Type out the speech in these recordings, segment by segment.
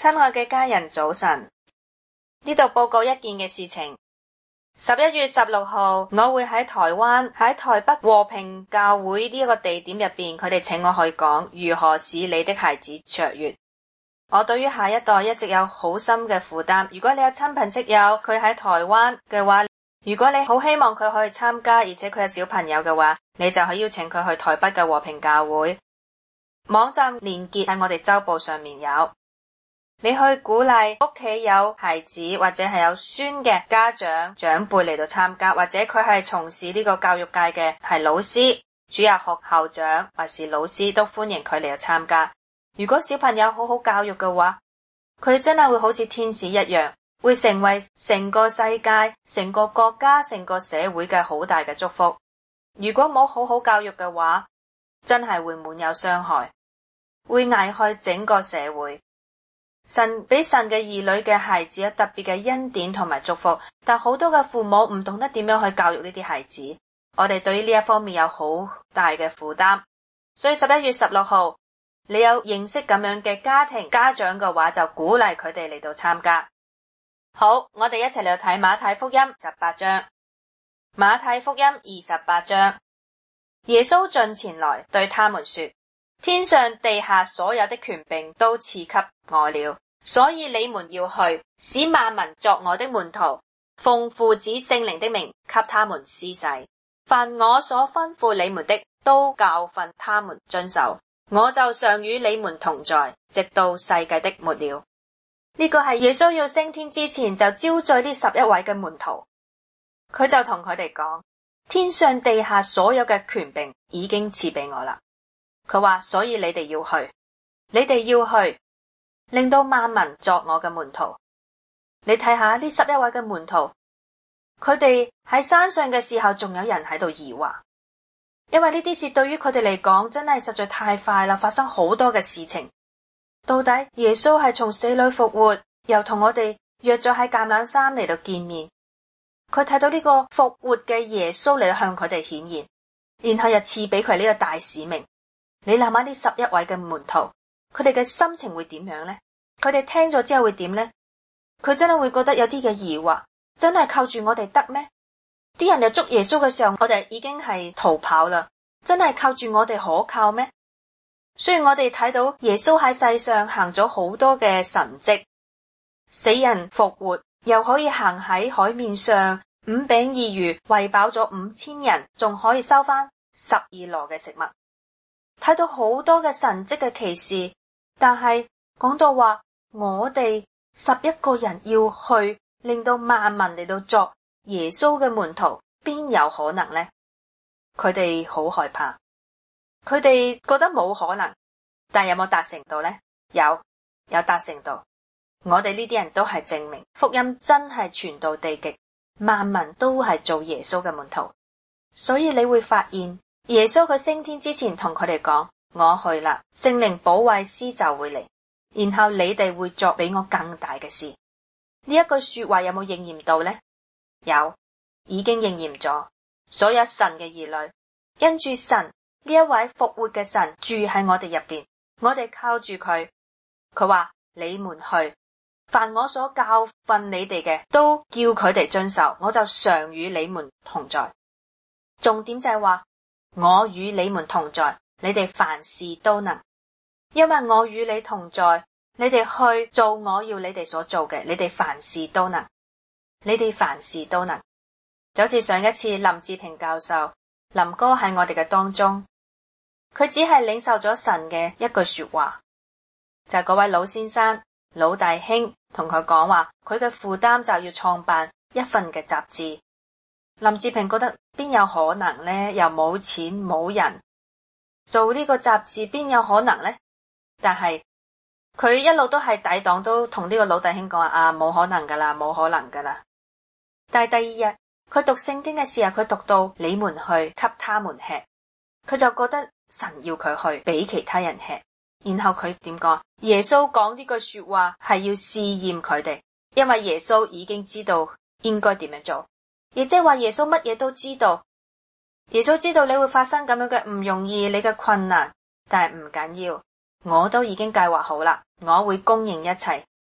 親愛嘅家人，早晨。呢度報告一件嘅事情。11月16號，我會喺台灣喺台北和平教會呢一個地點入邊，佢哋請我去講如何使你的孩子卓越。我對於下一代一直有好深嘅負擔。如果你有親朋戚友佢喺台灣嘅話，如果你好希望佢可以參加，而且佢有小朋友嘅話，你就可以邀請佢去台北嘅和平教會。網站連結喺我哋週報上面有。你去鼓勵屋企有孩子或者係有孫嘅家長長輩嚟到參加，或者佢係從事呢個教育界嘅係老師、主日學校長或是老師，都歡迎佢嚟到參加。如果小朋友好好教育嘅話，佢真係會好似天使一樣，會成為成個世界、成個國家、成個社會嘅好大嘅祝福。如果冇好好教育嘅話，真係會滿有傷害，會危害整個社會。神俾神嘅兒女嘅孩子有特別嘅恩典同埋祝福，但好多嘅父母唔懂得點樣去教育呢啲孩子。我哋對於呢一方面有好大嘅負擔，所以11月16號，你有認識咁樣嘅家庭家長嘅話，就鼓勵佢哋嚟到參加。好，我哋一齊嚟睇馬太福音18章。馬太福音28章，耶穌進前來對他們說：天上地下所有的權柄都賜給我了，所以你們要去，使萬民作我的門徒，奉父子聖靈的名給他們施洗。凡我所吩咐你們的，都教訓他們遵守。我就常與你們同在，直到世界的末了。呢個係耶穌要升天之前就招聚呢11位嘅門徒，佢就同佢哋講：天上地下所有嘅權柄已經賜俾我啦。佢話，所以你哋要去，你哋要去，令到萬民作我嘅門徒。你睇下呢11位嘅門徒，佢哋喺山上嘅時候，仲有人喺度疑惑，因為呢啲事對於佢哋嚟講真係實在太快啦，發生好多嘅事情。到底耶穌係從死裏復活，又同我哋約咗喺橄欖山嚟到見面。佢睇到呢個復活嘅耶穌嚟向佢哋顯現，然後又賜俾佢呢個大使命。你諗下呢11位嘅門徒，佢哋嘅心情會點樣呢？佢哋聽咗之後會點呢？佢真係會覺得有啲嘅疑惑，真係靠住我哋得咩？啲人又捉耶穌嘅時候，我哋已經係逃跑啦，真係靠住我哋可靠咩？雖然我哋睇到耶穌喺世上行咗好多嘅神蹟，死人復活，又可以行喺海面上，5餅2魚餵飽咗5000人，仲可以收翻12籮嘅食物。睇到好多嘅神蹟嘅奇事，但係講到話我哋11個人要去令到萬民嚟到作耶穌嘅門徒，邊有可能呢？佢哋好害怕，佢哋覺得冇可能，但有冇達成到呢？有達成到。我哋呢啲人都係證明福音真係傳到地極，萬民都係做耶穌嘅門徒。所以你會發現耶穌佢升天之前同佢哋講：我去啦，聖靈保惠師就會嚟，然後你哋會作比我更大嘅事。呢一句說話有冇應驗到呢？有，已經應驗咗。所有神嘅兒女因住神呢一位復活嘅神住喺我哋入邊，我哋靠住佢。佢話：你們去，凡我所教訓你哋嘅，都叫佢哋遵守，我就常與你們同在。重點就係話，我與你們同在，你哋凡事都能，因為我與你同在，你哋去做我要你哋所做嘅，你哋凡事都能，你哋凡事都能。就好似上一次林志平教授林哥喺我哋嘅當中，佢只係領受咗神嘅一句說話，就係嗰位老先生老大兄同佢講話，佢嘅負擔就要創辦一份嘅雜誌。林志平覺得邊有可能呢？又冇錢冇人做呢個雜誌，邊有可能呢？但係佢一路都係抵擋，都同呢個老大兄講話：冇可能噶啦，冇可能噶啦。但係第二日佢讀聖經嘅時候，佢讀到你們去給他們吃，佢就覺得神要佢去俾其他人吃。然後佢點講？耶穌講呢句說話係要試驗佢哋，因為耶穌已經知道應該點樣做，亦即係話耶穌乜嘢都知道。耶穌知道你會發生咁樣嘅唔容易，你嘅困難，但係唔緊要，我都已經計劃好啦，我會供應一切，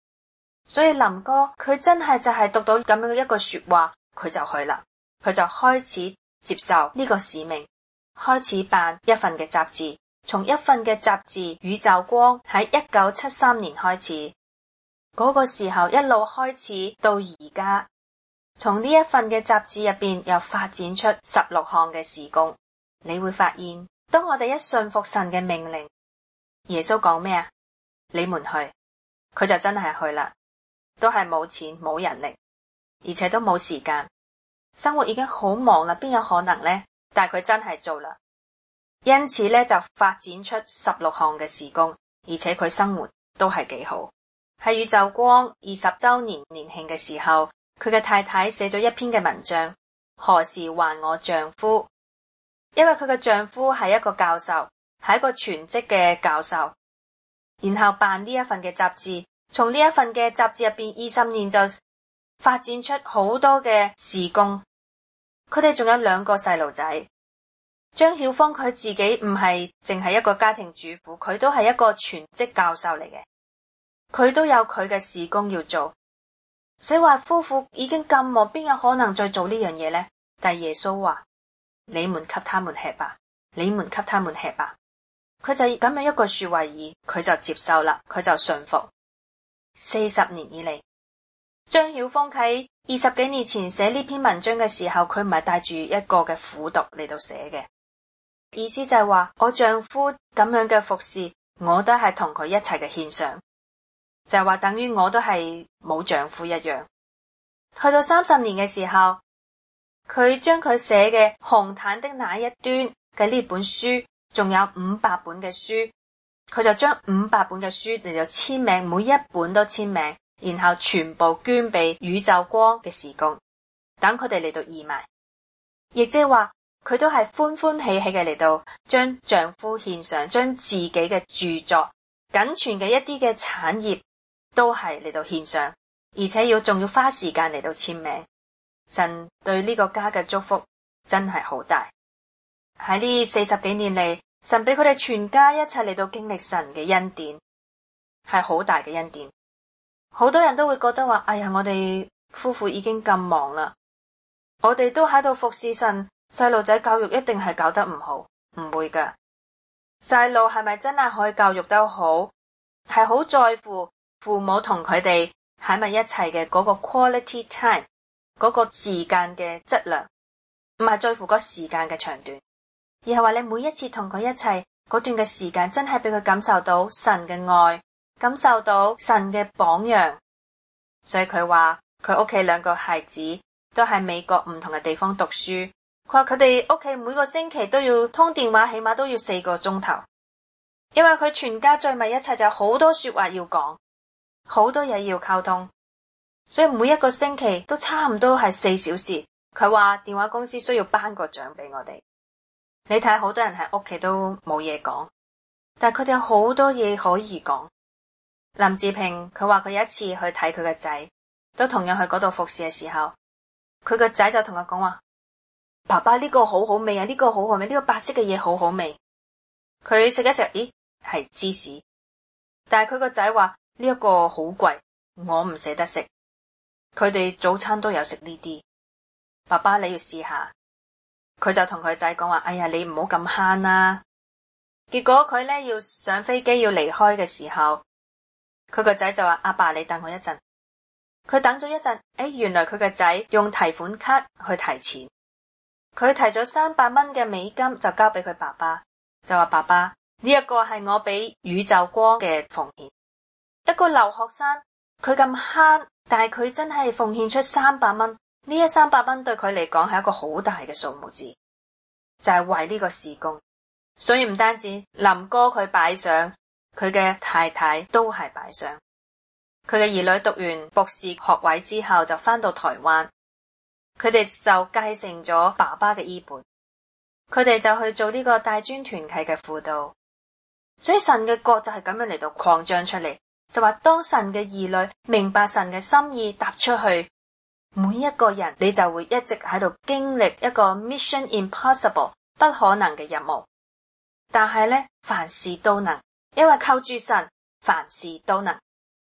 所以林哥佢真係就係讀到咁樣嘅一個說話，佢就去啦，佢就開始接受呢個使命，開始辦一份嘅雜誌。從一份嘅雜誌《宇宙光》喺1973年開始，嗰個時候一路開始到而家，從呢一份嘅雜誌入邊又發展出16項嘅事工。你會發現，當我哋一信服神嘅命令，耶穌講咩啊？你們去，佢就真係去啦，都係冇錢冇人力，而且都冇時間，生活已經好忙啦，邊有可能呢？但係佢真係做啦。因此咧，就發展出16項嘅事工，而且佢生活都係幾好。喺宇宙光20周年年慶嘅時候，佢嘅太太寫咗一篇嘅文章，何時還我丈夫？因為佢嘅丈夫係一個教授，係一個全職嘅教授，然後辦呢一份嘅雜誌，從呢一份嘅雜誌入邊20年就發展出好多嘅事工。佢哋仲有2個細路仔。張曉峰佢自己唔係淨係一個家庭主婦，佢都係一個全職教授嚟嘅，佢都有佢嘅事工要做。所以話夫婦已經咁忙，邊有可能再做呢樣嘢呢？但係耶穌話：你們給他們吃吧，你們給他們吃吧。佢就咁樣一個說話而已，佢就接受啦，佢就順服。40年以嚟，張曉峰喺20幾年前寫呢篇文章嘅時候，佢唔係帶住一個嘅苦毒嚟到寫嘅。意思就係話，我丈夫咁樣嘅服侍，我都係同佢一齊嘅獻上，就係話等於我都係冇丈夫一樣。去到30年嘅時候，佢將佢寫嘅《紅毯的那一端》嘅呢本書，仲有500本嘅書，佢就將500本嘅書嚟到簽名，每一本都簽名，然後全部捐俾宇宙光嘅事工，等佢哋嚟到義賣，亦即係話。佢都係歡歡喜喜嘅嚟到將丈夫獻上，將自己嘅著作僅存嘅一啲嘅產業都係嚟到獻上，而且仲要花時間嚟到簽名。神對呢個家嘅祝福真係好大。喺呢40幾年嚟，神俾佢哋全家一齊嚟到經歷神嘅恩典，係好大嘅恩典。好多人都會覺得話：哎呀，我哋夫婦已經咁忙啦，我哋都喺度服侍神。細路仔教育一定係搞得唔好，唔會噶。細路係咪真係可以教育得好，係好在乎父母同佢哋喺埋一齊嘅嗰個 quality time， 嗰個時間嘅質量，唔係在乎嗰時間嘅長短，而係話你每一次同佢一齊嗰段嘅時間，真係俾佢感受到神嘅愛，感受到神嘅榜樣。所以佢話佢屋企2個孩子都喺美國唔同嘅地方讀書。佢話佢哋屋企每個星期都要通電話，起碼都要4個鐘頭，因為佢全家聚埋一齊就有好多說話要講，好多嘢要溝通，所以每一個星期都差唔多係4小時。佢話電話公司需要頒個獎俾我哋。你睇好多人喺屋企都冇嘢講，但係佢哋有好多嘢可以講。林志平佢話佢有一次去睇佢個仔，都同樣去嗰度服侍嘅時候，佢個仔就同佢講話：爸爸，呢個好好味啊！呢個好好味，呢個白色嘅嘢好好味。佢食一食，咦，係芝士。但係佢個仔話呢一個好貴，我唔捨得食。佢哋早餐都有食呢啲。爸爸，你要試下。佢就同佢仔講話：哎呀，你唔好咁慳啦。結果佢咧要上飛機要離開嘅時候，佢個仔就話：阿爸，你等我一陣。佢等咗一陣，原來佢個仔用提款卡去提錢。佢提咗300蚊嘅美金就交俾佢爸爸，就話：爸爸，呢一個係我俾宇宙光嘅奉獻。一個留學生佢咁慳，但係佢真係奉獻出300蚊。呢一300蚊對佢嚟講係一個好大嘅數目字，就係為呢個事工。所以唔單止林哥佢擺上，佢嘅太太都係擺上。佢嘅兒女讀完博士學位之後就翻到台灣。佢哋就繼承咗爸爸嘅衣缽，佢哋就去做呢個大專團契嘅輔導。所以神嘅國就係咁樣嚟到擴張出嚟，就話當神嘅兒女明白神嘅心意踏出去，每一個人你就會一直喺度經歷一個 mission impossible 不可能嘅任務。但係咧，凡事都能，因為靠住神，凡事都能。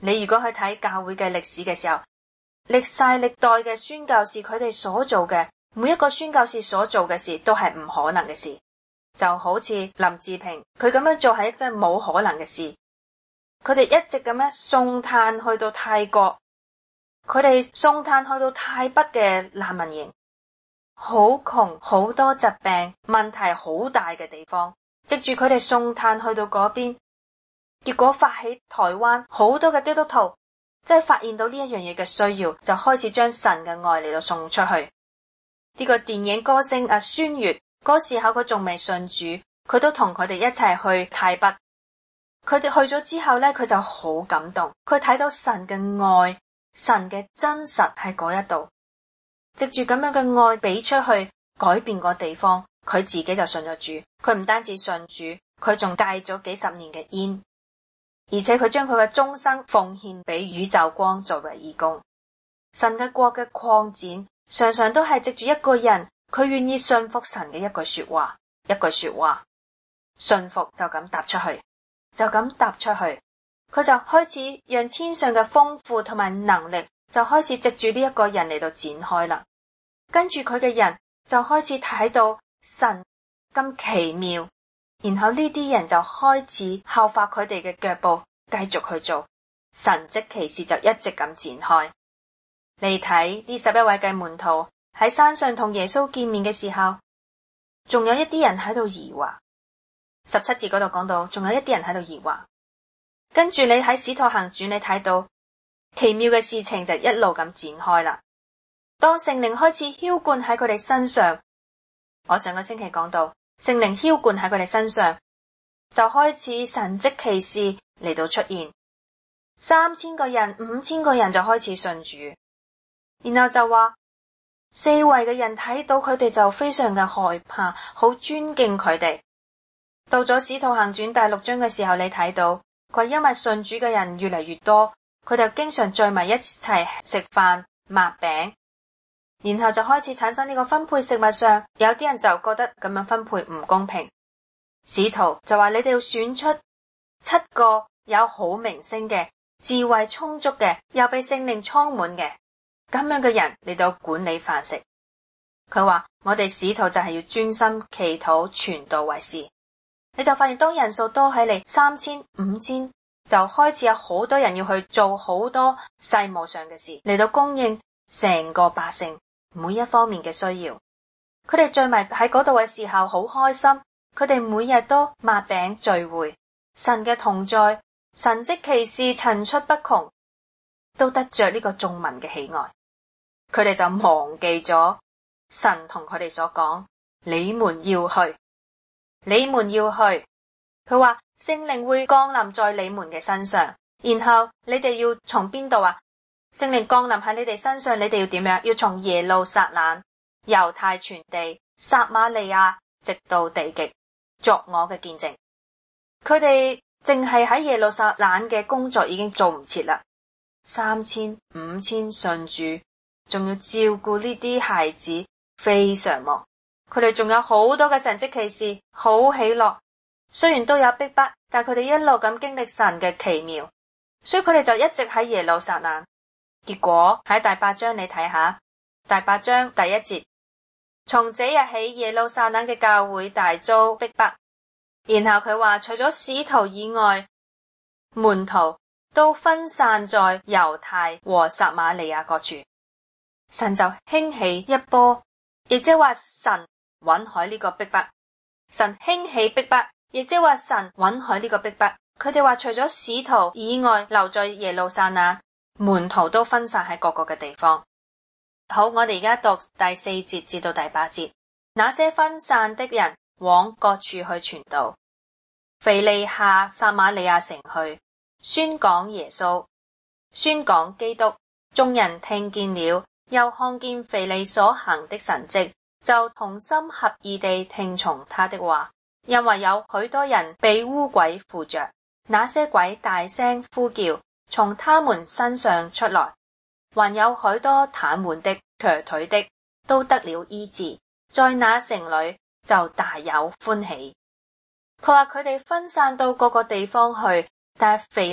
你如果去睇教會嘅歷史嘅時候，歷世歷代嘅宣教士佢哋所做嘅，每一個宣教士所做嘅事都係唔可能嘅事。就好似林志平佢咁樣做係真係冇可能嘅事。佢哋一直咁樣送炭去到泰國，佢哋送炭去到泰北嘅難民營，好窮，好多疾病，問題好大嘅地方，藉住佢哋送炭去到嗰邊，結果發起台灣好多嘅基督徒即係發現到呢一樣嘢嘅需要，就開始將神嘅愛嚟到送出去。呢個電影歌星孫悅嗰時候佢仲未信主，佢都同佢哋一齊去泰北。佢哋去咗之後呢，佢就好感動，佢睇到神嘅愛，神嘅真實喺嗰一度，藉住咁樣嘅愛俾出去，改變個地方，佢自己就信咗主。佢唔單止信主，佢仲戒咗幾十年嘅煙，而且佢將佢嘅終生奉獻俾宇宙光作為義工。神嘅國嘅擴展常常都係藉住一個人，佢願意信服神嘅一句說話，一句說話，信服就咁踏出去，就咁踏出去，佢就開始讓天上嘅豐富同埋能力就開始藉住呢一個人嚟到展開啦。跟住佢嘅人就開始睇到神咁奇妙，然後呢啲人就開始效法佢哋嘅腳步，繼續去做神蹟奇事，就一直咁展開。你睇呢11位嘅門徒喺山上同耶穌見面嘅時候，仲有一啲人喺度疑惑。17節嗰度講到，仲有一啲人喺度疑惑。跟住你喺使徒行傳你睇到奇妙嘅事情就一路咁展開啦。當聖靈開始澆灌喺佢哋身上，我上個星期講到聖靈澆灌喺佢哋身上，就開始神蹟奇事嚟到出現。3000個人、5000個人就開始信主，然後就話四圍嘅人睇到佢哋就非常嘅害怕，好尊敬佢哋。到咗使徒行傳第6章嘅時候，你睇到佢因為信主嘅人越嚟越多，佢就經常聚埋一齊食飯擘餅，然後就開始產生呢個分配食物上，有啲人就覺得咁樣分配唔公平。使徒就話你哋要選出7個有好名聲嘅、智慧充足嘅、又被聖靈充滿嘅咁樣嘅人嚟到管理飯食。佢話我哋使徒就係要專心祈禱傳道為事。你就發現當人數多起嚟，3000、5000，就開始有好多人要去做好多世務上嘅事嚟到供應成個百姓每一方面嘅需要。佢哋聚埋喺嗰度嘅時候好開心，佢哋每日都擘餅聚會，神嘅同在，神蹟奇事層出不窮，都得着呢個眾民嘅喜愛。佢哋就忘記咗神同佢哋所講，你們要去。你們要去，佢話聖靈會降臨在你們嘅身上，然後你哋要從邊度啊？聖靈降臨喺你哋身上，你哋要點樣？要從耶路撒冷、猶太全地、撒瑪利亞，直到地極，作我嘅見證。佢哋淨係喺耶路撒冷嘅工作已經做唔切啦，3000、5000信主，仲要照顧呢啲孩子，非常忙。佢哋仲有好多嘅神蹟奇事，好喜樂。雖然都有逼迫，但佢哋一路咁經歷神嘅奇妙，所以佢哋就一直喺耶路撒冷。結果喺第8章你睇下，第8章第1節，從這日起耶路撒冷嘅教會大遭逼迫。然後佢話除咗使徒以外，門徒都分散在猶太和撒瑪利亞各處。神就興起一波，亦即係話神允許呢個逼迫，神興起逼迫，亦即係話神允許呢個逼迫。佢哋話除咗使徒以外留在耶路撒冷，門徒都分散喺各個嘅地方。好，我哋而家讀第4節至到第8節。那些分散的人往各處去傳道，腓利下撒瑪利亞城去，宣講耶穌，宣講基督。眾人聽見了，又看見腓利所行的神蹟，就同心合意地聽從他的話，因為有許多人被污鬼附着，那些鬼大聲呼叫，從他們身上出來，還有許多癱瘓的、瘸腿的都得了醫治，在那城裏就大有歡喜。佢話佢哋分散到各個地方去，但係腓利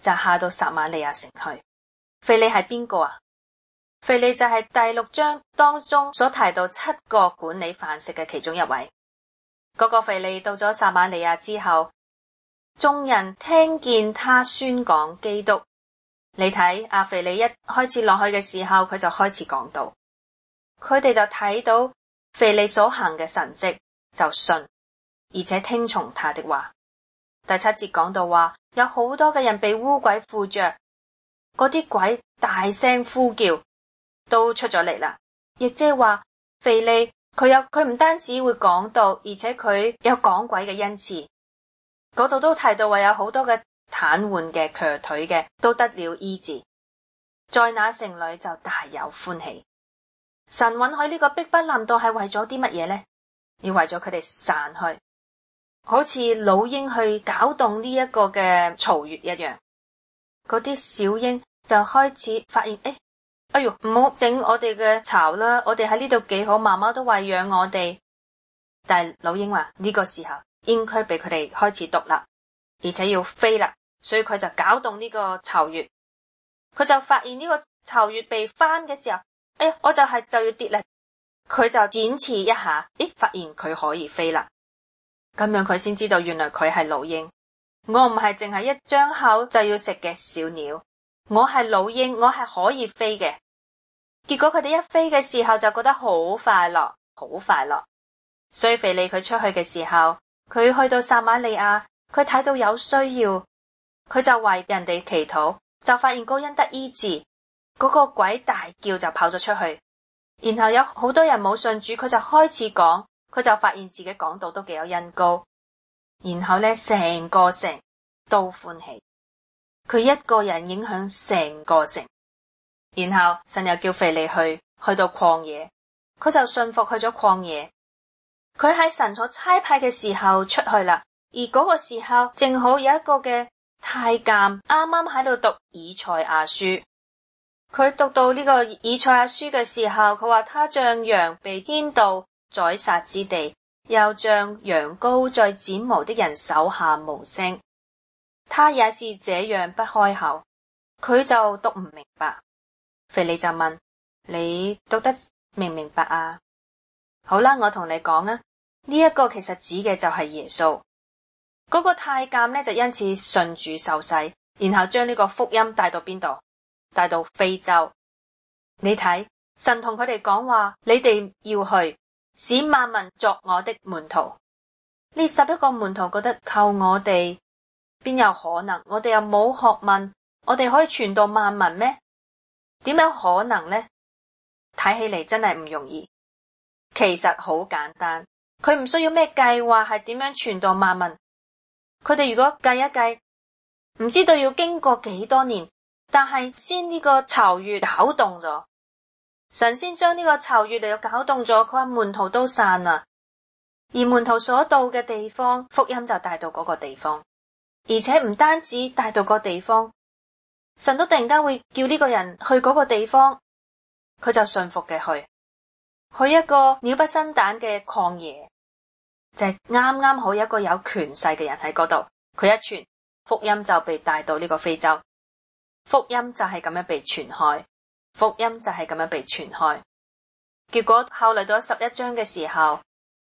就下到撒瑪利亞城去。腓利係邊個啊？腓利就係第6章當中所提到7個管理飯食嘅其中一位。嗰個腓利到咗撒瑪利亞之後，眾人聽見他宣講基督。你睇阿腓利一開始落去嘅時候，佢就開始講道，佢哋就睇到腓利所行嘅神蹟，就信，而且聽從他的話。第7節講到話，有好多嘅人被污鬼附着，嗰啲鬼大聲呼叫，都出咗嚟啦。亦即係話，腓利佢唔單止會講道，而且佢有趕鬼嘅恩賜。嗰度都提到話有好多嘅癱瘓嘅、瘸腿嘅都得了醫治，在那城裏就大有歡喜。神允許呢個逼迫臨到係為咗啲乜嘢呢？要為咗佢哋散去，好似老鷹去攪動呢一個嘅巢穴一樣。嗰啲小鷹就開始發現，哎喲，唔好整我哋嘅巢啦，我哋喺呢度幾好，媽媽都餵養我哋。但係老鷹話呢個時候應該俾佢哋開始獨立，而且要飛啦，所以佢就攪動呢個巢穴。佢就發現呢個巢穴被翻嘅時候，我就要跌啦。佢就展翅一下，發現佢可以飛啦。咁樣佢先知道原來佢係老鷹。我唔係淨係一張口就要食嘅小鳥，我係老鷹，我係可以飛嘅。結果佢哋一飛嘅時候就覺得好快樂，好快樂。所以腓利佢出去嘅時候，佢去到撒瑪利亞，佢睇到有需要，佢就為人哋祈禱，就發現嗰人得醫治，嗰個鬼大叫就跑咗出去。然後有好多人冇信主，佢就開始講，佢就發現自己講道都幾有恩膏。然後呢，成個城都歡喜，佢一個人影響成個城。然後神又叫腓利去到曠野，佢就信服去咗曠野。佢喺神所差派嘅時候出去啦，而嗰個時候正好有一個嘅太監啱啱喺度讀以賽亞書。佢讀到呢個以賽亞書嘅時候，佢話他像羊被牽到宰殺之地，又像羊羔在剪毛的人手下無聲。他也是這樣不開口，佢就讀唔明白。腓利就問，你讀得明唔明白啊？好啦，我同你講啊，呢一個其實指嘅就係耶穌。嗰個太監呢，就因此信主受洗，然後將呢個福音帶到邊度？帶到非洲。你睇，神同佢哋講話，你哋要去使萬民作我的門徒。呢11個門徒覺得靠我哋邊有可能？我哋又冇學問，我哋可以傳到萬民咩？點樣可能呢？睇起嚟真係唔容易。其實好簡單，佢唔需要咩計劃，係點樣傳到萬民。佢哋如果計一計，唔知道要經過幾多年，但係先呢個巢穴攪動咗，神先將呢個巢穴嚟到攪動咗，佢話門徒都散啦，而門徒所到嘅地方，福音就帶到嗰個地方，而且唔單止帶到個地方，神都突然間會叫呢個人去嗰個地方，佢就信服嘅去一個鳥不生蛋嘅曠野，就係啱啱好一個有權勢嘅人喺嗰度，佢一傳福音就被帶到呢個非洲，福音就係咁樣被傳開，福音就係咁樣被傳開。結果後來到11章嘅時候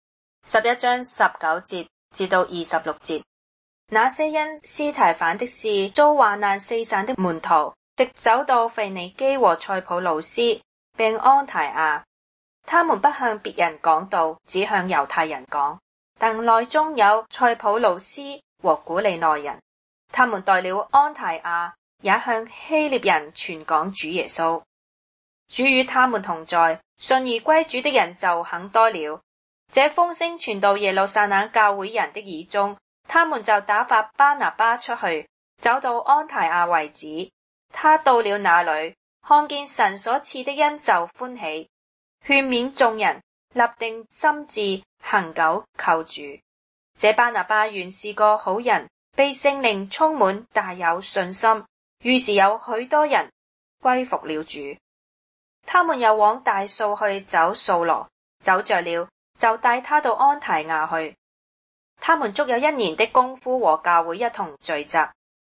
，11章19節至到26節，那些因司提反的事遭患難四散的門徒，直走到腓尼基和塞浦路斯並安提亞，他們不向別人講道，只向猶太人講，但內中有塞浦路斯和古利奈人。他們到了安提亞，也向希臘人傳講主耶穌。主與他們同在，信而歸主的人就很多了。這風聲傳到耶路撒冷教會人的耳中，他們就打發巴拿巴出去，走到安提亞為止。他到了那裏，看見神所賜的恩就歡喜，勸勉眾人，立定心志，恒久靠主。這巴拿巴原是個好人，被聖靈充滿，大有信心，於是有許多人歸服了主。他們又往大數去找掃羅，找着了，就帶他到安提亞去。他們足有1年的功夫和教會一同聚集，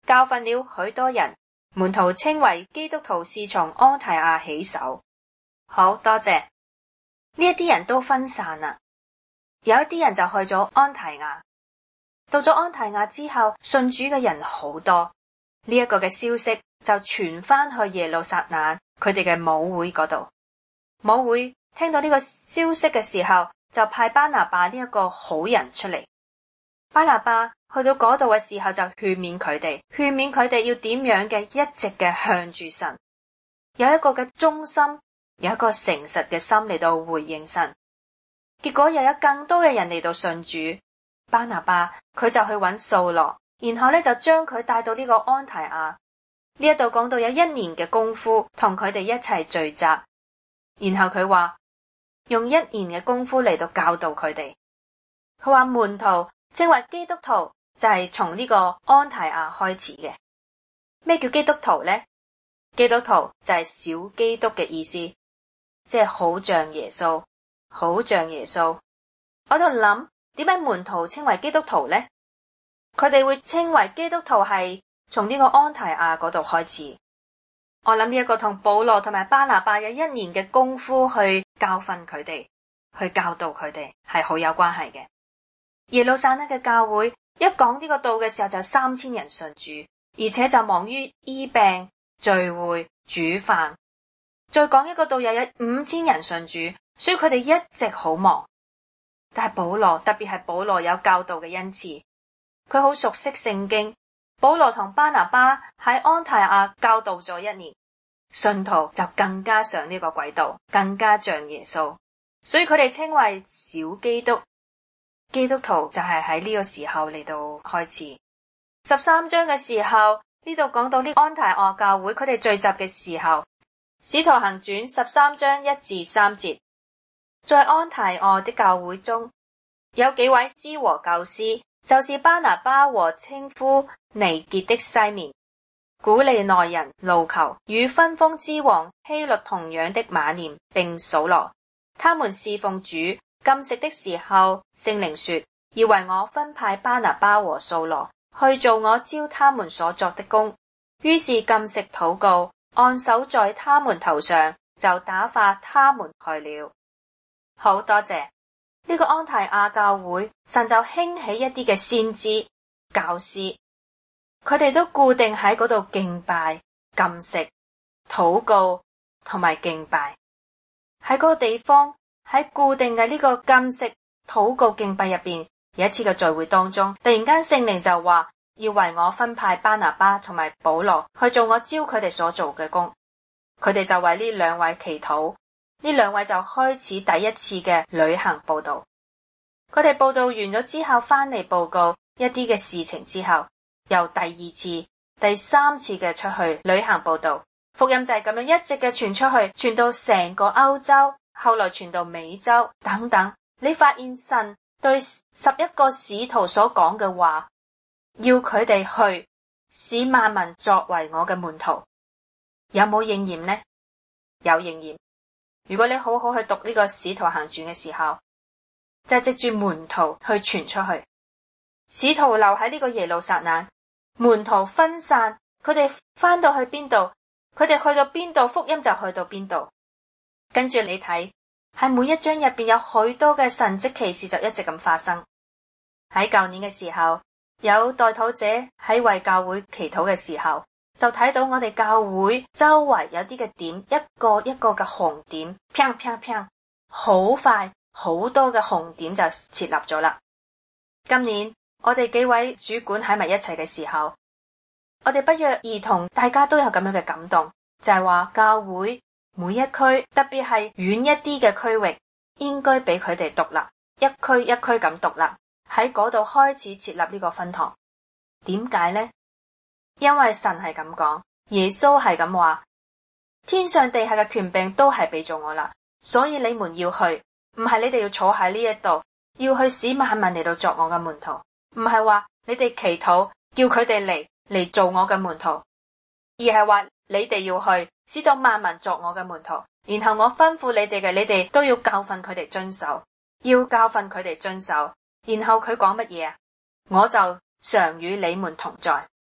教訓了許多人。門徒稱為基督徒是從安提亞起手。好多謝。呢一啲人都分散啦，有一啲人就去咗安提亞。到咗安提亞之後，信主嘅人好多，呢一個嘅消息就傳翻去耶路撒冷佢哋嘅母會嗰度。母會聽到呢個消息嘅時候，就派巴拿巴呢一個好人出嚟。巴拿巴去到嗰度嘅時候，就勸勉佢哋要點樣嘅一直嘅向住神，有一個嘅忠心，有一個誠實嘅心嚟到回應神。結果又有更多嘅人嚟到信主。巴拿巴佢就去揾掃羅，然後咧就將佢帶到呢個安提亞。呢一度講到有1年嘅功夫同佢哋一齊聚集，然後佢話用1年嘅功夫嚟到教導佢哋。佢話門徒稱為基督徒就係從呢個安提亞開始嘅。咩叫基督徒呢？基督徒就係小基督嘅意思，即係好像耶穌，好像耶穌。我喺度諗，點解門徒稱為基督徒呢？佢哋會稱為基督徒係從呢個安提亞嗰度開始。我諗呢一個同保羅同埋巴拿巴有1年嘅功夫去教訓佢哋，去教導佢哋，係好有關係嘅。耶路撒冷嘅教會一講呢個道嘅時候就3000人信主，而且就忙於醫病、聚會、煮飯。再講一個道又有5000人信主，所以佢哋一直好忙。但係保羅，特別係保羅有教導嘅恩賜，佢好熟悉聖經。保羅同巴拿巴喺安提亞教導咗1年，信徒就更加上呢個軌道，更加像耶穌，所以佢哋稱為小基督。基督徒就係喺呢個時候嚟到開始。13章嘅時候，呢度講到呢安提亞教會佢哋聚集嘅時候，使徒行傳13章1至3節，在安提亞的教會中有幾位師和教師，就是巴拿巴和稱呼尼結的西面、古利奈人路求與分封之王希律同樣的馬念並掃羅。他們侍奉主，禁食的時候，聖靈說要為我分派巴拿巴和掃羅去做我召他們所作的工。於是禁食禱告，按手在他們頭上，就打發他們去了。好多謝呢個安提亞教會，神就興起一啲嘅先知教師，佢哋都固定喺嗰度敬拜、禁食、禱告同埋敬拜。喺嗰個地方，喺固定嘅呢個禁食、禱告、敬拜入邊，有一次嘅聚會當中，突然間聖靈就話要為我分派巴拿巴同埋保羅去做我召佢哋所做嘅工。佢哋就為呢2位祈禱。呢2位就開始第一次嘅旅行報道。佢哋報道完咗之後，翻嚟報告一啲嘅事情之後，又第2次、第3次嘅出去旅行報道。福音就係咁樣一直嘅傳出去，傳到成個歐洲，後來傳到美洲等等。你發現神對11個使徒所講嘅話，要佢哋去使萬民作為我嘅門徒，有冇應驗呢？有應驗。如果你好好去讀呢個使徒行傳嘅時候，就係藉住門徒去傳出去。使徒留喺呢個耶路撒冷，門徒分散，佢哋翻到去邊度，佢哋去到邊度，福音就去到邊度。跟住你睇，喺每一章入邊有許多嘅神蹟奇事就一直咁發生。喺舊年嘅時候，有代禱者喺為教會祈禱嘅時候，就睇到我哋教會周圍有啲嘅點，一個一個嘅紅點，砰砰砰，好快好多嘅紅點就設立咗啦。今年我哋幾位主管喺埋一齊嘅時候，我哋不約而同，大家都有咁樣嘅感動，就係話教會每一區，特別係遠一啲嘅區域，應該俾佢哋獨立，一區一區咁獨立，喺嗰度開始設立呢個分堂。點解呢？因為神係咁講，耶穌係咁話，天上地下嘅權柄都係俾咗我啦，所以你們要去，唔係你哋要坐喺呢一度，要去使萬民嚟到作我嘅門徒，唔係話你哋祈禱叫佢哋嚟做我嘅門徒，而係話你哋要去使到萬民作我嘅門徒，然後我吩咐你哋嘅，你哋都要教訓佢哋遵守，要教訓佢哋遵守。然後佢講乜嘢啊？我就常與你們同在。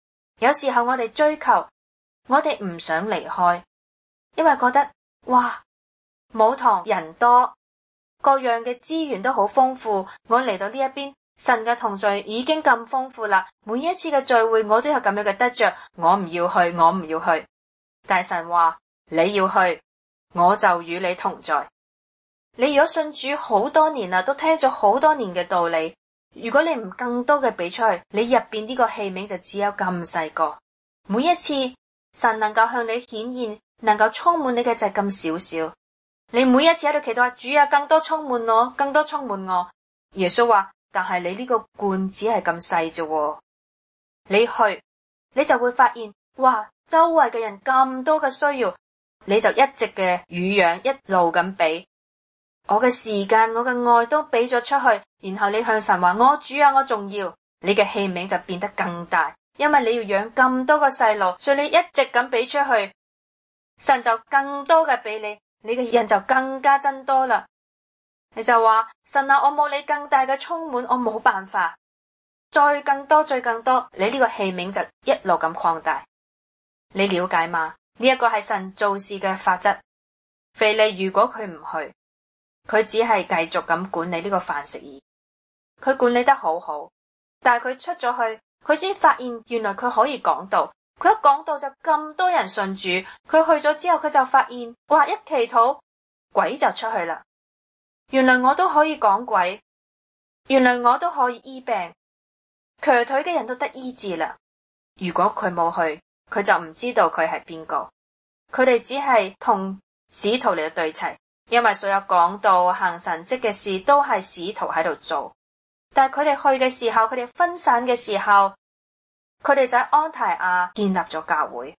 有時候我哋追求，我哋唔想離開，因為覺得哇，母堂人多，各樣嘅資源都好豐富，我嚟到呢一邊，神嘅同在已經咁豐富啦，每一次嘅聚會我都有咁樣嘅得着，我唔要去，我唔要去。但神話你要去，我就與你同在。你如果信主好多年啦，都聽咗好多年嘅道理，如果你唔更多嘅俾出去，你入邊呢個器皿就只有咁細個。每一次神能夠向你顯現，能夠充滿你嘅就係咁少少。你每一次喺度祈禱話，主啊，更多充滿我，更多充滿我。耶穌話，但係你呢個罐只係咁細啫，你去，你就會發現，哇，周圍嘅人咁多嘅需要，你就一直嘅乳養，一路咁俾。我嘅時間，我嘅愛都俾咗出去，然後你向神話，我主啊，我仲要，你嘅器皿就變得更大，因為你要養咁多個細路，所以你一直咁俾出去，神就更多嘅俾你，你嘅人就更加增多啦。你就話，神啊，我冇你更大嘅充滿，我冇辦法，再更多，再更多，你呢個器皿就一路咁擴大。你了解嗎？呢一個係神做事嘅法則。腓利如果佢唔去，佢只係繼續咁管理呢個飯食而已，佢管理得好好，但係佢出咗去，佢先發現原來佢可以講道，佢一講道就咁多人信主，佢去咗之後佢就發現，哇，一祈禱鬼就出去啦，原來我都可以講鬼，原來我都可以醫病，瘸腿嘅人都得醫治啦。如果佢冇去，佢就唔知道佢係邊個，佢哋只係同使徒嚟到對齊。因為所有講道行神蹟嘅事都係使徒喺度做，但係佢哋去嘅時候，佢哋分散嘅時候，佢哋就喺安提亞建立咗教會，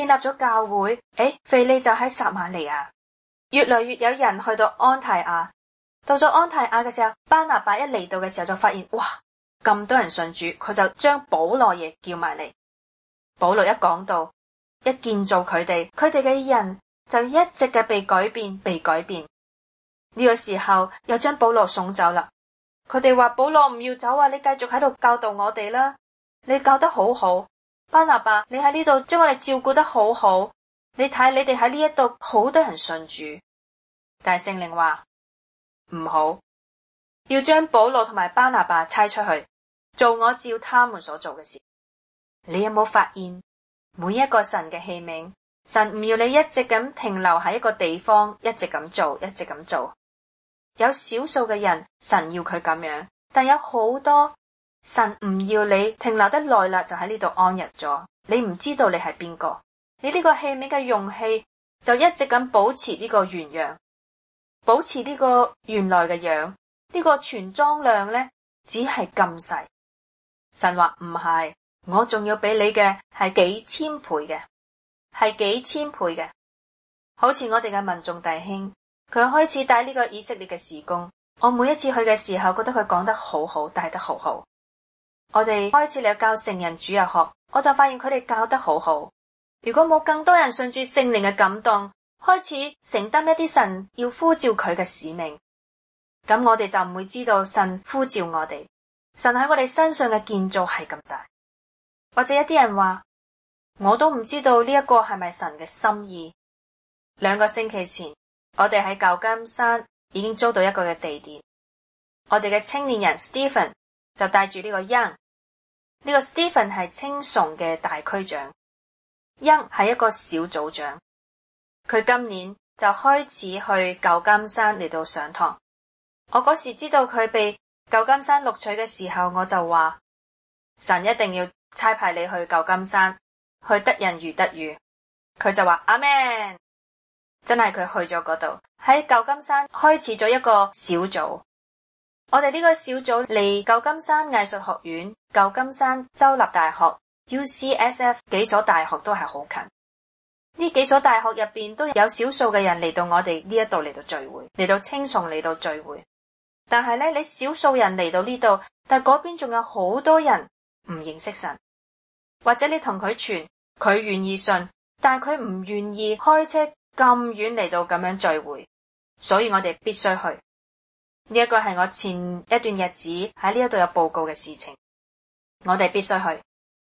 腓利就喺撒瑪利亞，越來越有人去到安提亞。到咗安提亞嘅時候，巴拿巴一嚟到嘅時候就發現，哇，咁多人信主，佢就將保羅嘢叫埋嚟。保羅一講道，一建造佢哋嘅人就一直嘅被改變。呢個時候又將保羅送走啦。佢哋話，保羅唔要走啊，你繼續喺度教導我哋啦，你教得好好。巴拿巴，你喺呢度將我哋照顧得好好。你睇你哋喺呢一度好多人信主，但係聖靈話唔好，要將保羅同埋巴拿巴差出去，做我照他們所做嘅事。你有冇發現每一個神嘅器皿，神唔要你一直咁停留喺一個地方，一直咁做。有少數嘅人，神要佢咁樣，但有好多神唔要你停留得耐啦，就喺呢度安逸咗。你唔知道你係邊個，你呢個器皿嘅容器就一直咁保持呢個原樣，保持呢個原來嘅樣，呢個存裝量呢，只係咁細。神話唔係，我仲要俾你嘅係幾千倍嘅，好似我哋嘅民眾弟兄，佢開始帶呢個以色列嘅事工，我每一次去嘅時候，覺得佢講得好好，帶得好好。我哋開始嚟教成人主日學，我就發現佢哋教得好好。如果冇更多人順住聖靈嘅感動，開始承擔一啲神要呼召佢嘅使命，咁我哋就唔會知道神呼召我哋，神喺我哋身上嘅建造係咁大。或者一啲人話，我都唔知道呢一個係咪神嘅心意。2個星期前，我哋喺舊金山已經租到一個嘅地點，我哋嘅青年人 Stephen 就帶住呢個 Young， 呢個 Stephen 係青崇嘅大區長， Young 係一個小組長。佢今年就開始去舊金山嚟到上堂。我嗰時知道佢被舊金山錄取嘅時候，我就話神一定要差派你去舊金山，去得人如得魚。佢就話阿們，真係佢去咗嗰度，喺舊金山開始咗一個小組。我哋呢個小組離舊金山藝術學院、舊金山州立大學、UCSF 幾所大學都係好近。呢幾所大學入邊都有少數嘅人嚟到我哋呢一度嚟到聚會，嚟到青崇嚟到聚會。但係咧，你少數人嚟到呢度，但係嗰邊仲有好多人唔認識神，或者你同佢傳，佢願意信，但係佢唔願意開車咁遠嚟到咁樣聚會，所以我哋必須去。呢一個係我前一段日子喺呢一度有報告嘅事情，我哋必須去。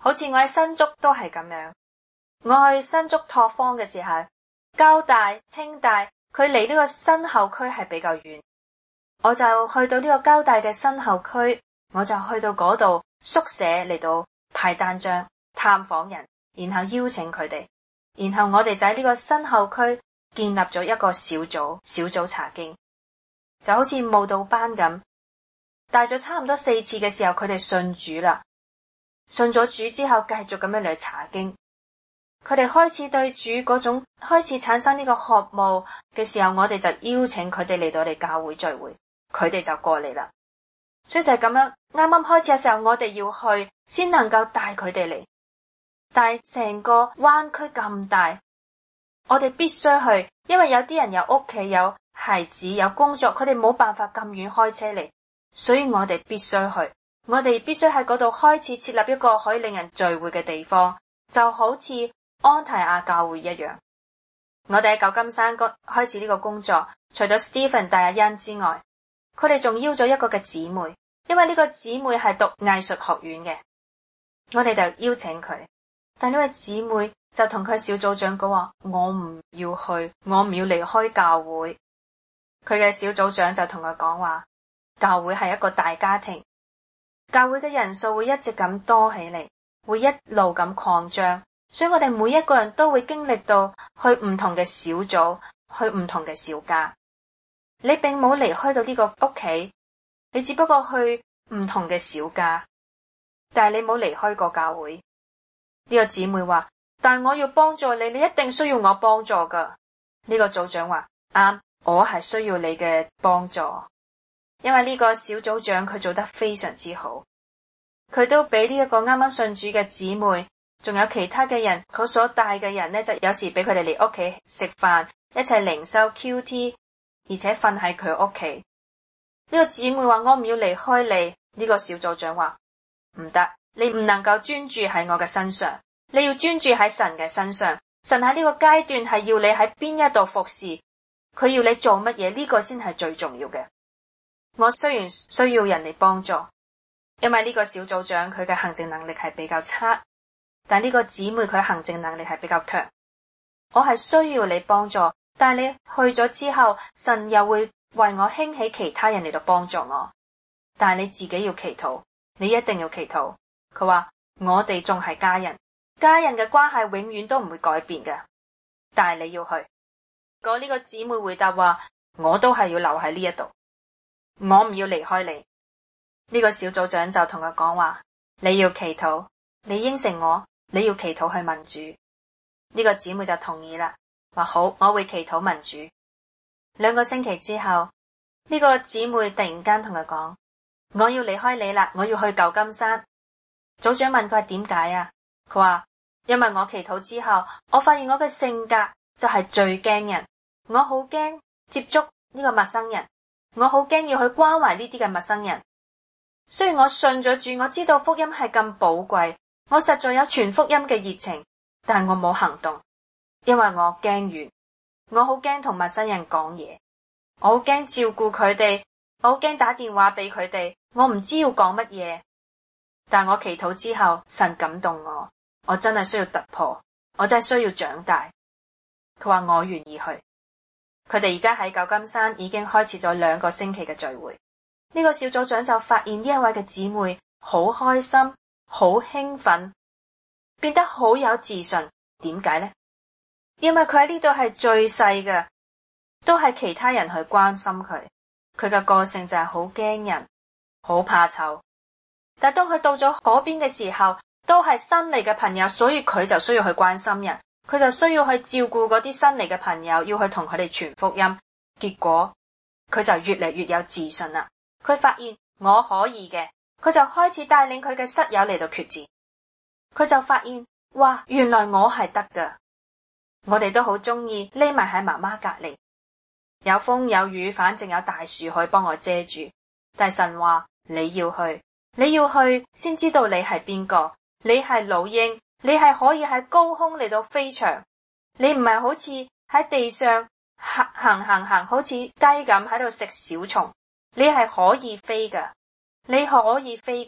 好似我喺新竹都係咁樣。我去新竹拓荒嘅時候，交大、清大佢離呢個新校區係比較遠，我就去到呢個交大嘅新校區，我就去到嗰度宿舍嚟到派單張探訪人，然後邀請佢哋，然後我哋就喺呢個新校區建立咗一個小組查經，就好似慕道班咁，帶咗差唔多4次嘅時候，佢哋信主啦，信咗主之後繼續咁樣嚟查經。佢哋開始對主嗰種開始產生呢個渴慕嘅時候，我哋就邀請佢哋嚟到我哋教會聚會，佢哋就過嚟啦。所以就係咁樣，啱啱開始嘅時候，我哋要去先能夠帶佢哋嚟。但係成個灣區咁大，我哋必須去，因為有啲人有屋企、有孩子、有工作，佢哋冇辦法咁遠開車嚟，所以我哋必須去。我哋必須喺嗰度開始設立一個可以令人聚會嘅地方，就好似安提亞教會一樣。我哋喺舊金山開始呢個工作，除咗 Stephen 大阿欣之外，佢哋仲邀咗一個嘅姊妹，因為呢個姊妹係讀藝術學院嘅，我哋就邀請佢。但呢位姊妹就同佢小組長講話：我唔要去，我唔要離開教會。佢嘅小組長就同佢講話：教會係一個大家庭，教會嘅人數會一直咁多起嚟，會一路咁擴張。所以我哋每一個人都會經歷到去唔同嘅小組，去唔同嘅小家。你並冇離開到呢個屋企，你只不過去唔同嘅小家，但係你冇離開過教會。呢個姊妹話：但我要幫助你，你一定需要我幫助噶。呢個組長話：啱，我係需要你嘅幫助，因為呢個小組長佢做得非常之好，佢都俾呢一個啱啱信主嘅姊妹。仲有其他嘅人，佢所帶嘅人呢，就有時俾佢哋嚟屋企食飯，一齊靈修 QT， 而且瞓喺佢屋企。呢個姊妹話：我唔要離開你。呢個小組長話：唔得，你唔能夠專注喺我嘅身上，你要專注喺神嘅身上。神喺呢個階段係要你喺邊一度服侍，佢要你做乜嘢，呢個先係最重要嘅。我雖然需要人嚟幫助，因為呢個小組長佢嘅行政能力係比較差。但呢個姊妹佢行政能力係比較強，我係需要你幫助，但係你去咗之後，神又會為我興起其他人嚟到幫助我，但係你自己要祈禱，你一定要祈禱。佢話我哋仲係家人，家人嘅關係永遠都唔會改變嘅，但係你要去。呢個姊妹回答話：我都係要留喺呢一度，我唔要離開你。呢個小組長就同佢講話：你要祈禱，你應承我。你要祈禱去民主。呢個姊妹就同意啦，話好，我會祈禱民主。2個星期之後，呢個姊妹突然間同佢講：我要離開你啦，我要去舊金山。組長問佢係點解啊？佢話：因為我祈禱之後，我發現我嘅性格就係最驚人，我好驚接觸呢個陌生人，我好驚要去關懷呢啲嘅陌生人。雖然我信咗主，我知道福音係咁寶貴。我實在有傳福音嘅熱情，但係我冇行動，因為我驚遠，我好驚同陌生人講嘢，我好驚照顧佢哋，我好驚打電話俾佢哋，我唔知要講乜嘢。但我祈禱之後，神感動我，我真係需要突破，我真係需要長大。佢話我願意去。佢哋而家喺舊金山已經開始咗2個星期嘅聚會。呢個小組長就發現呢一位嘅姊妹好開心。好興奮，變得好有自信。點解呢？因為佢喺呢度係最細嘅，都係其他人去關心佢。佢嘅個性就係好驚人，好怕醜。但係當佢到咗嗰邊嘅時候，都係新嚟嘅朋友，所以佢就需要去關心人，佢就需要去照顧嗰啲新嚟嘅朋友，要去同佢哋傳福音。結果佢就越嚟越有自信啦。佢發現我可以嘅。佢就開始帶領佢嘅室友嚟到決戰，佢就發現，哇，原來我係得噶。我哋都好中意匿埋喺媽媽隔籬，有風有雨，反正有大樹可以幫我遮住。但神話你要去先知道你係邊個，你係老鷹，你係可以喺高空嚟到飛翔，你唔係好似喺地上行，好似雞咁喺度食小蟲，你係可以飛噶。你可以飛噶，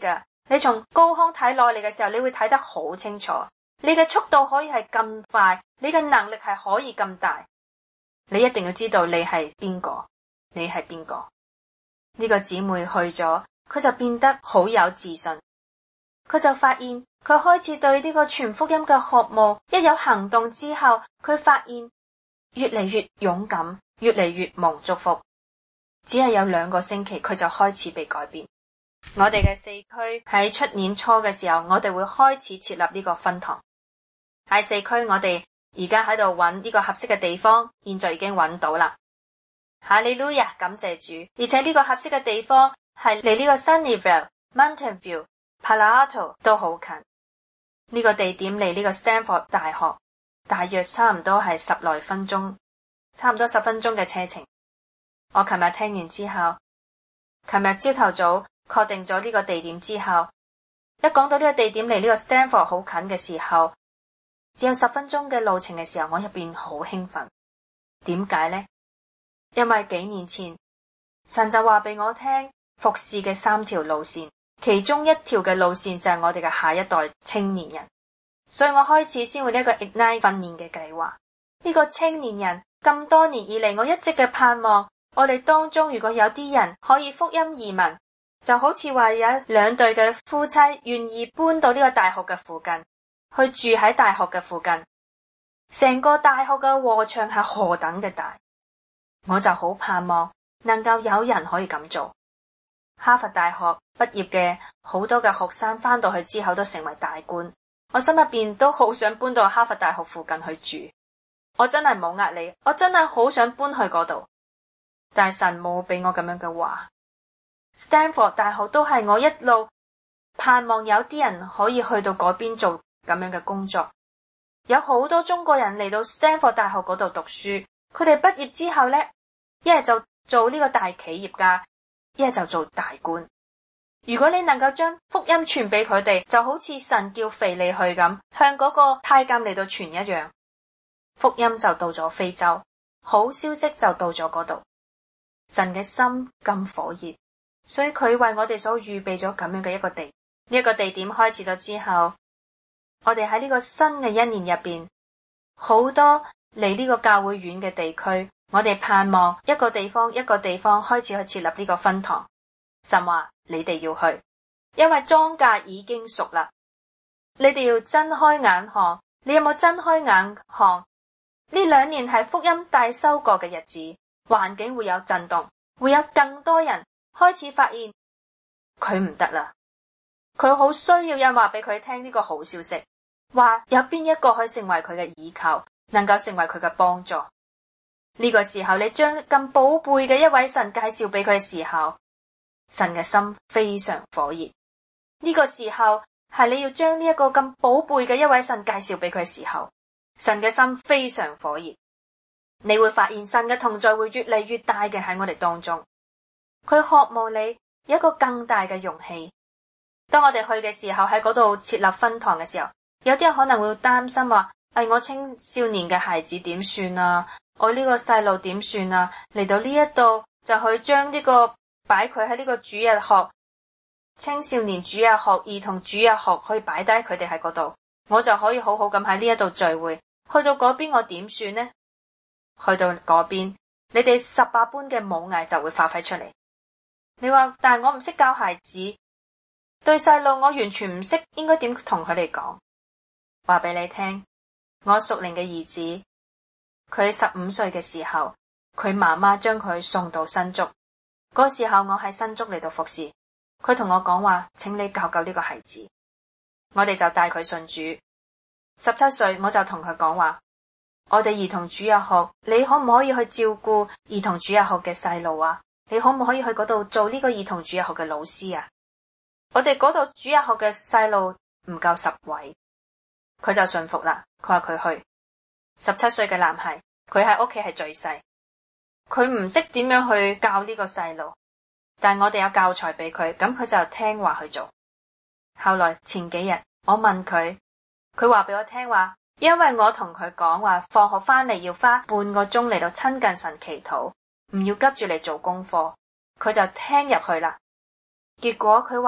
你從高空睇落嚟嘅時候，你會睇得好清楚。你嘅速度可以係咁快，你嘅能力係可以咁大。你一定要知道你係邊個，你係邊個。呢個姊妹去咗，佢就變得好有自信。佢就發現佢開始對呢個傳福音嘅渴慕，一有行動之後，佢發現越嚟越勇敢，越嚟越蒙祝福。只係有2個星期，佢就開始被改變。我哋嘅4區喺出年初嘅時候，我哋會開始設立呢個分堂。喺4區，我哋而家喺度揾呢個合適嘅地方，現在已經揾到啦。哈利路亞，感謝主！而且呢個合適嘅地方係離呢個 Sunnyvale、Mountain View、Palo Alto 都好近。呢個地點離呢個 Stanford 大學大約差唔多係10來分鐘，差唔多10分鐘嘅車程。我琴日聽完之後，琴日朝頭早確定咗呢個地點之後，一講到呢個地點離呢個 Stanford 好近嘅時候，只有10分鐘嘅路程嘅時候，我入邊好興奮。點解呢？因為幾年前神就話俾我聽服侍嘅3條路線，其中一條嘅路線就係我哋嘅下一代青年人，所以我開始先會呢一個 Ignite 訓練嘅計劃。呢個青年人咁多年以嚟，我一直嘅盼望，我哋當中如果有啲人可以福音移民，就好似話有2對嘅夫妻願意搬到呢個大學嘅附近，去住喺大學嘅附近，成個大學嘅禾場係何等嘅大，我就好盼望能夠有人可以咁做。哈佛大學畢業嘅好多嘅學生返到去之後都成為大官，我心入邊都好想搬到哈佛大學附近去住。我真係冇壓力，我真係好想搬去嗰度，但係神冇俾我咁樣嘅話。Stanford 大學都係我一路盼望有啲人可以去到嗰邊做咁樣嘅工作。有好多中國人嚟到 Stanford 大學嗰度讀書，佢哋畢業之後呢，一係就做呢個大企業家，一係就做大官。如果你能夠將福音傳俾佢哋，就好似神叫腓利去咁，向嗰個太監嚟到傳一樣，福音就到咗非洲，好消息就到咗嗰度。神嘅心咁火熱，所以佢為我哋所預備咗咁樣嘅一個地。呢一個地點開始咗之後，我哋喺呢個新嘅1年入邊，好多離呢個教會遠嘅地區，我哋盼望一個地方一個地方開始去設立呢個分堂。神話你哋要去，因為莊稼已經熟啦，你哋要睜開眼看。你有冇睜開眼看？呢2年係福音大收割嘅日子，環境會有震動，會有更多人開始發現佢唔得啦，佢好需要有人話俾佢聽呢個好消息，話有邊一個可以成為佢嘅依靠，能夠成為佢嘅幫助。呢個時候你將咁寶貝嘅一位神介紹俾佢嘅時候，神嘅心非常火熱。呢個時候係你要將呢一個咁寶貝嘅一位神介紹俾佢嘅時候，神嘅心非常火熱。你會發現神嘅同在會越嚟越大嘅喺我哋當中，佢渴望你有一個更大嘅容器。當我哋去嘅時候，喺嗰度設立分堂嘅時候，有啲人可能會擔心話，我青少年嘅孩子點算啊？我呢個細路點算啊？嚟到呢一度就去將呢個擺佢喺呢個主日學、青少年主日學、兒童主日學，可以擺低佢哋喺嗰度，我就可以好好咁喺呢一度聚會。去到嗰邊我點算呢？去到嗰邊，你哋18般嘅武藝就會發揮出嚟。你話，但係我唔識教孩子，對細路我完全唔識，應該點同佢哋講？話俾你聽，我屬靈嘅兒子，佢15歲嘅時候，佢媽媽將佢送到新竹。嗰時候我喺新竹嚟到服侍，佢同我講話，請你教呢個孩子。我哋就帶佢信主。17歲我就同佢講話，我哋兒童主日學，你可唔可以去照顧兒童主日學嘅細路啊？你可唔可以去嗰度做呢個兒童主日學嘅老師啊？我哋嗰度主日學嘅細路唔夠10位，佢就信服啦。佢話佢去。17歲嘅男孩，佢喺屋企係最細，佢唔識點樣去教呢個細路，但係我哋有教材俾佢，咁佢就聽話去做。後來前幾日我問佢，佢話俾我聽話，因為我同佢講話，放學翻嚟要花半個鐘嚟到親近神祈禱，唔要急住嚟做功課，佢就聽入去啦。結果佢話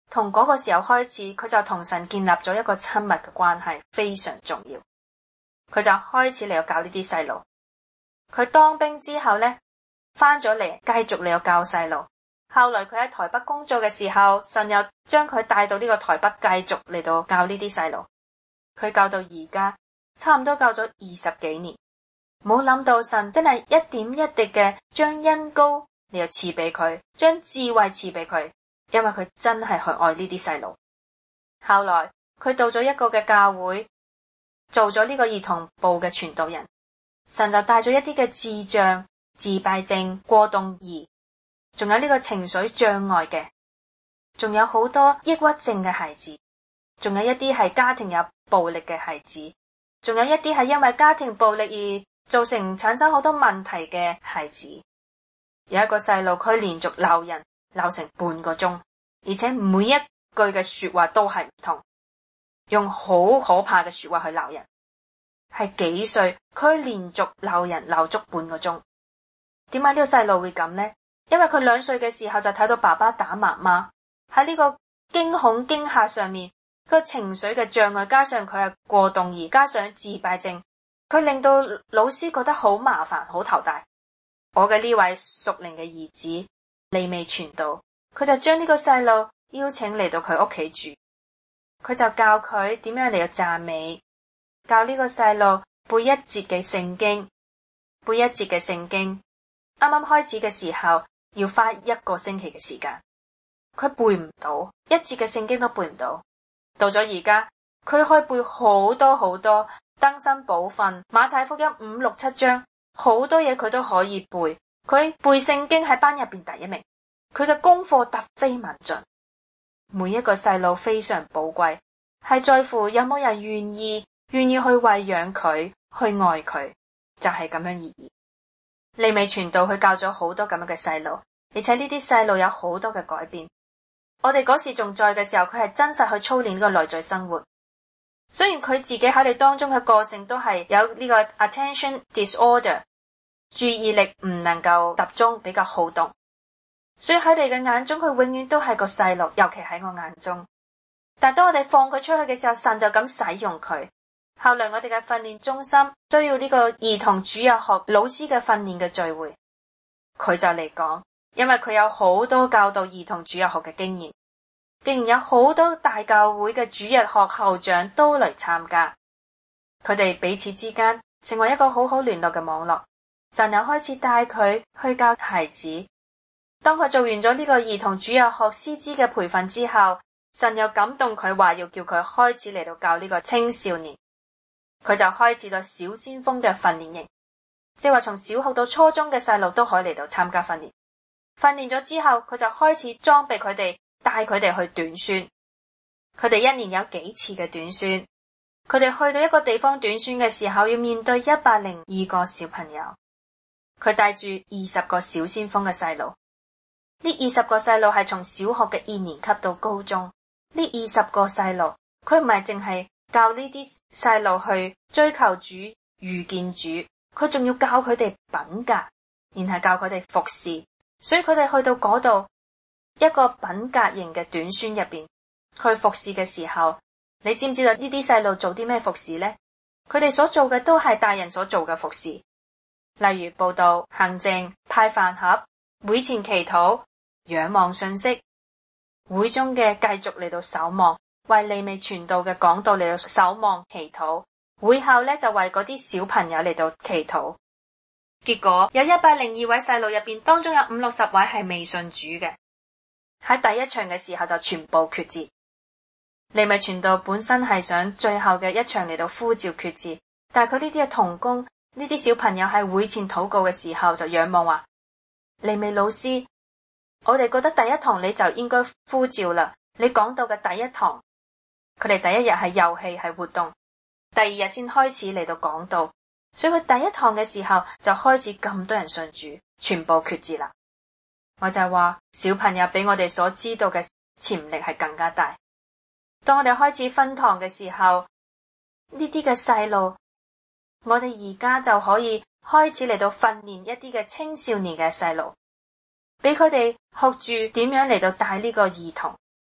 從嗰個時候開始，佢就同神建立咗一個親密嘅關係，非常重要。佢就開始嚟到教呢啲細路。佢當兵之後呢，翻咗嚟繼續嚟到教細路。後來佢喺台北工作嘅時候，神又將佢帶到呢個台北繼續嚟到教呢啲細路。佢教到而家，差唔多教咗20幾年。冇諗到神真係一點一滴嘅將恩膏嚟到賜俾佢，將智慧賜俾佢，因為佢真係去愛呢啲細路。後來佢到咗一個嘅教會，做咗呢個兒童部嘅傳道人。神就帶咗一啲嘅智障、自閉症、過動兒，仲有呢個情緒障礙嘅，仲有好多抑鬱症嘅孩子，仲有一啲係家庭有暴力嘅孩子，仲有一啲係因為家庭暴力而產生好多問題嘅孩子。有一個細路，佢連續鬧人鬧成半個鐘，而且每一句嘅說話都係唔同，用好可怕嘅說話去鬧人。係幾歲？佢連續鬧人鬧足半個鐘。點解呢個細路會咁呢？因為佢2歲嘅時候就睇到爸爸打媽媽，喺呢個驚恐驚嚇上面，個情緒嘅障礙，加上佢係過動兒，加上自閉症，佢令到老師覺得好麻煩，好頭大。我嘅呢位屬靈嘅兒子利未傳道，佢就將呢個細路邀請嚟到佢屋企住，佢就教佢點樣嚟到讚美。教呢個細路背一節嘅聖經，背一節嘅聖經。啱啱開始嘅時候要花1個星期嘅時間，佢背唔到一節嘅聖經都背唔到。到咗而家，佢可以背好多好多，登山寶訓、馬太福音5、6、7章，好多嘢佢都可以背。佢背聖經喺班入邊第1名，佢嘅功課突飛猛進。每一個細路非常寶貴，係在乎有冇人願意去餵養佢，去愛佢，就係咁樣而已。利未傳道佢教咗好多咁樣嘅細路，而且呢啲細路有好多嘅改變。我哋嗰時仲在嘅時候，佢係真實去操練呢個內在生活。雖然佢自己喺你當中嘅個性都係有呢個 attention disorder， 注意力唔能夠集中，比較好動，所以喺你嘅眼中佢永遠都係個細路，尤其喺我眼中。但當我哋放佢出去嘅時候，神就咁使用佢。後來我哋嘅訓練中心需要呢個兒童主日學老師嘅訓練嘅聚會，佢就嚟講，因為佢有好多教導兒童主日學嘅經驗，竟然有好多大教會嘅主日學校長都嚟參加，佢哋彼此之間成為一個好好聯絡嘅網絡。神又開始帶佢去教孩子。當佢做完咗呢個兒童主日學師資嘅培訓之後，神又感動佢話要叫佢開始嚟到教呢個青少年。佢就開始咗小先鋒嘅訓練營，即係話從小學到初中嘅細路都可以嚟到參加訓練。訓練咗之後，佢就開始裝備佢哋，帶佢哋去短宣。佢哋1年有幾次嘅短宣，佢哋去到一個地方短宣嘅時候，要面對102個小朋友。佢帶住20個小先鋒嘅細路，呢20個細路係從小學嘅2年級到高中。呢20個細路，佢唔係淨係教呢啲細路去追求主、遇見主，佢仲要教佢哋品格，然後教佢哋服侍。所以佢哋去到嗰度一個品格型嘅短宣入邊去服侍嘅時候，你知唔知道呢啲細路做啲咩服侍呢？佢哋所做嘅都係大人所做嘅服侍，例如報道、行政、派飯盒、會前祈禱、仰望信息，會中嘅繼續嚟到守望，為利未傳道嘅講道嚟到守望祈禱，會後咧就為嗰啲小朋友嚟到祈禱。結果有102位細路入邊，當中有50、60位係未信主嘅。喺第一場嘅時候就全部決志。利未傳道本身係想最後嘅一場嚟到呼召決志，但係佢呢啲嘅同工，呢啲小朋友喺會前禱告嘅時候就仰望話：利未老師，我哋覺得第一堂你就應該呼召啦。你講到嘅第一堂，佢哋第一日係遊戲係活動，第2日先開始嚟到講道。所以佢第一堂嘅時候就開始咁多人信主，全部決志啦。我就話小朋友比我哋所知道嘅潛力係更加大。當我哋開始分堂嘅時候，呢啲嘅細路，我哋而家就可以開始嚟到訓練一啲嘅青少年嘅細路，俾佢哋學住點樣嚟到帶呢個兒童。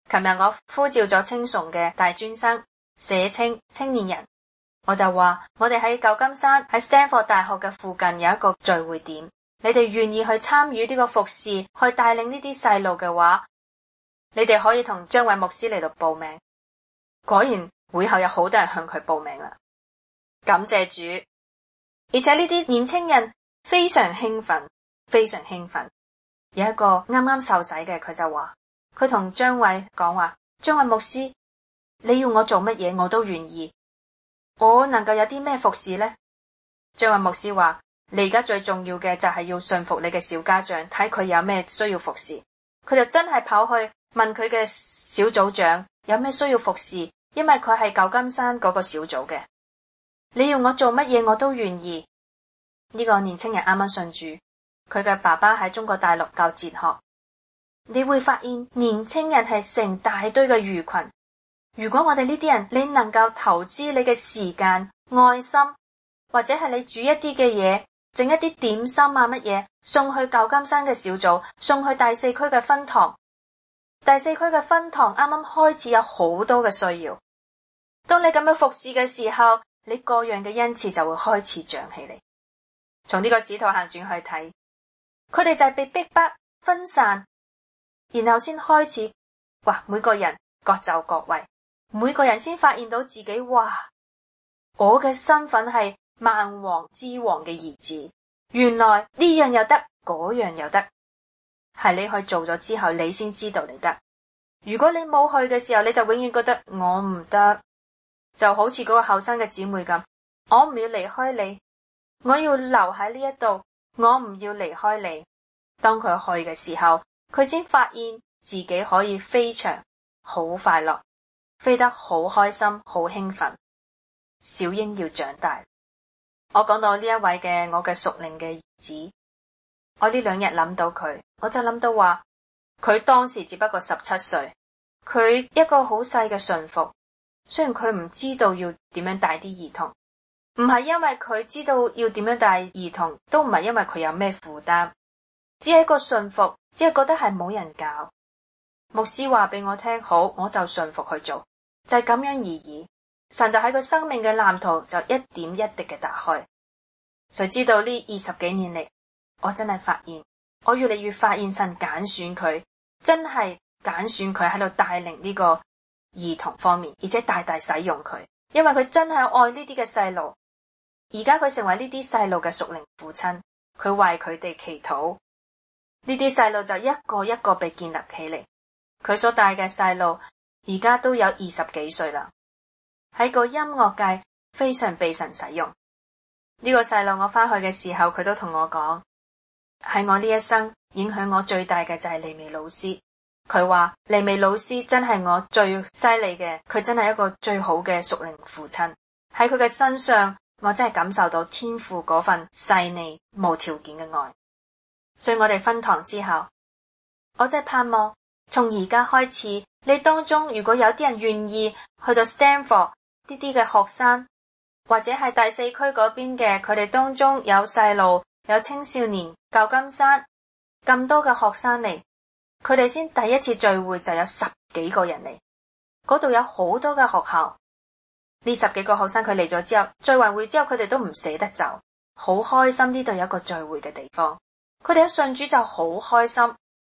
琴日我呼召咗青崇嘅大專生、社青、青年人，我就話我哋喺舊金山喺 Stanford 大學嘅附近有一個聚會點，你哋願意去參與呢個服侍，去帶領呢啲細路嘅話，你哋可以同張偉牧師嚟到報名。果然會後有好多人向佢報名啦，感謝主。而且呢啲年青人非常興奮，非常興奮。有一個啱啱受洗嘅，佢就話，佢同張偉講話，張偉牧師，你要我做乜嘢我都願意，我能夠有啲咩服侍呢？張偉牧師話，你而家最重要嘅就係要順服你嘅小家長，睇佢有咩需要服侍。佢就真係跑去問佢嘅小組長有咩需要服侍，因為佢係舊金山嗰個小組嘅。你要我做乜嘢我都願意。呢個年青人啱啱信主，佢嘅爸爸喺中國大陸教哲學。你會發現年青人係成大堆嘅魚群。如果我哋呢啲人，你能夠投資你嘅時間、愛心，或者係你煮一啲嘅嘢，整一啲點心啊乜嘢，送去舊金山嘅小組，送去第四區嘅分堂。第四區嘅分堂啱啱開始有好多嘅需要。當你咁樣服侍嘅時候，你各樣嘅恩賜就會開始長起嚟。從呢個使徒行傳去睇，佢哋就係被逼迫分散，然後先開始，每個人各就各位，每個人先發現到自己，我嘅身份係萬王之王嘅兒子，原來呢樣又得，嗰樣又得，係你去做咗之後，你先知道你得。如果你冇去嘅時候，你就永遠覺得我唔得，就好似嗰個後生嘅姊妹咁，我唔要離開你，我要留喺呢一度，我唔要離開你。當佢去嘅時候，佢先發現自己可以飛翔，好快樂，飛得好開心，好興奮。小鷹要長大。我講到呢一位嘅我嘅屬靈嘅兒子，我呢2日諗到佢，我就諗到話，佢當時只不過17歲，佢一個好細嘅順服。雖然佢唔知道要點樣帶啲兒童，唔係因為佢知道要點樣帶兒童，都唔係因為佢有咩負擔，只係一個順服，只係覺得係冇人教。牧師話俾我聽，好，我就順服去做，就係咁樣而已。神就喺佢生命嘅藍圖就一點一滴嘅打開。誰知道呢20幾年嚟，我真係發現，我越嚟越發現神揀選佢，真係揀選佢喺度帶領呢個兒童方面，而且大大使用佢，因為佢真係愛呢啲嘅細路。而家佢成為呢啲細路嘅屬靈父親，佢為佢哋祈禱，呢啲細路就一個一個被建立起嚟。佢所帶嘅細路而家都有20幾歲啦，喺個音樂界非常被神使用。呢個細路我翻去嘅時候，佢都同我講，喺我呢一生影響我最大嘅就係利美老師。佢話利美老師真係我最犀利嘅，佢真係一個最好嘅屬靈父親。喺佢嘅身上，我真係感受到天父嗰份細膩無條件嘅愛。所以我哋分堂之後，我真係盼望從而家開始，你當中如果有啲人願意去到 Stanford 呢啲嘅學生，或者係第四區嗰邊嘅，佢哋當中有細路、有青少年、舊金山咁多嘅學生嚟，佢哋先第一次聚會就有10幾個人嚟，嗰度有好多嘅學校。呢10幾個學生佢嚟咗之後，聚完會之後佢哋都唔捨得走，好開心呢度有一個聚會嘅地方。佢哋一信主就好開心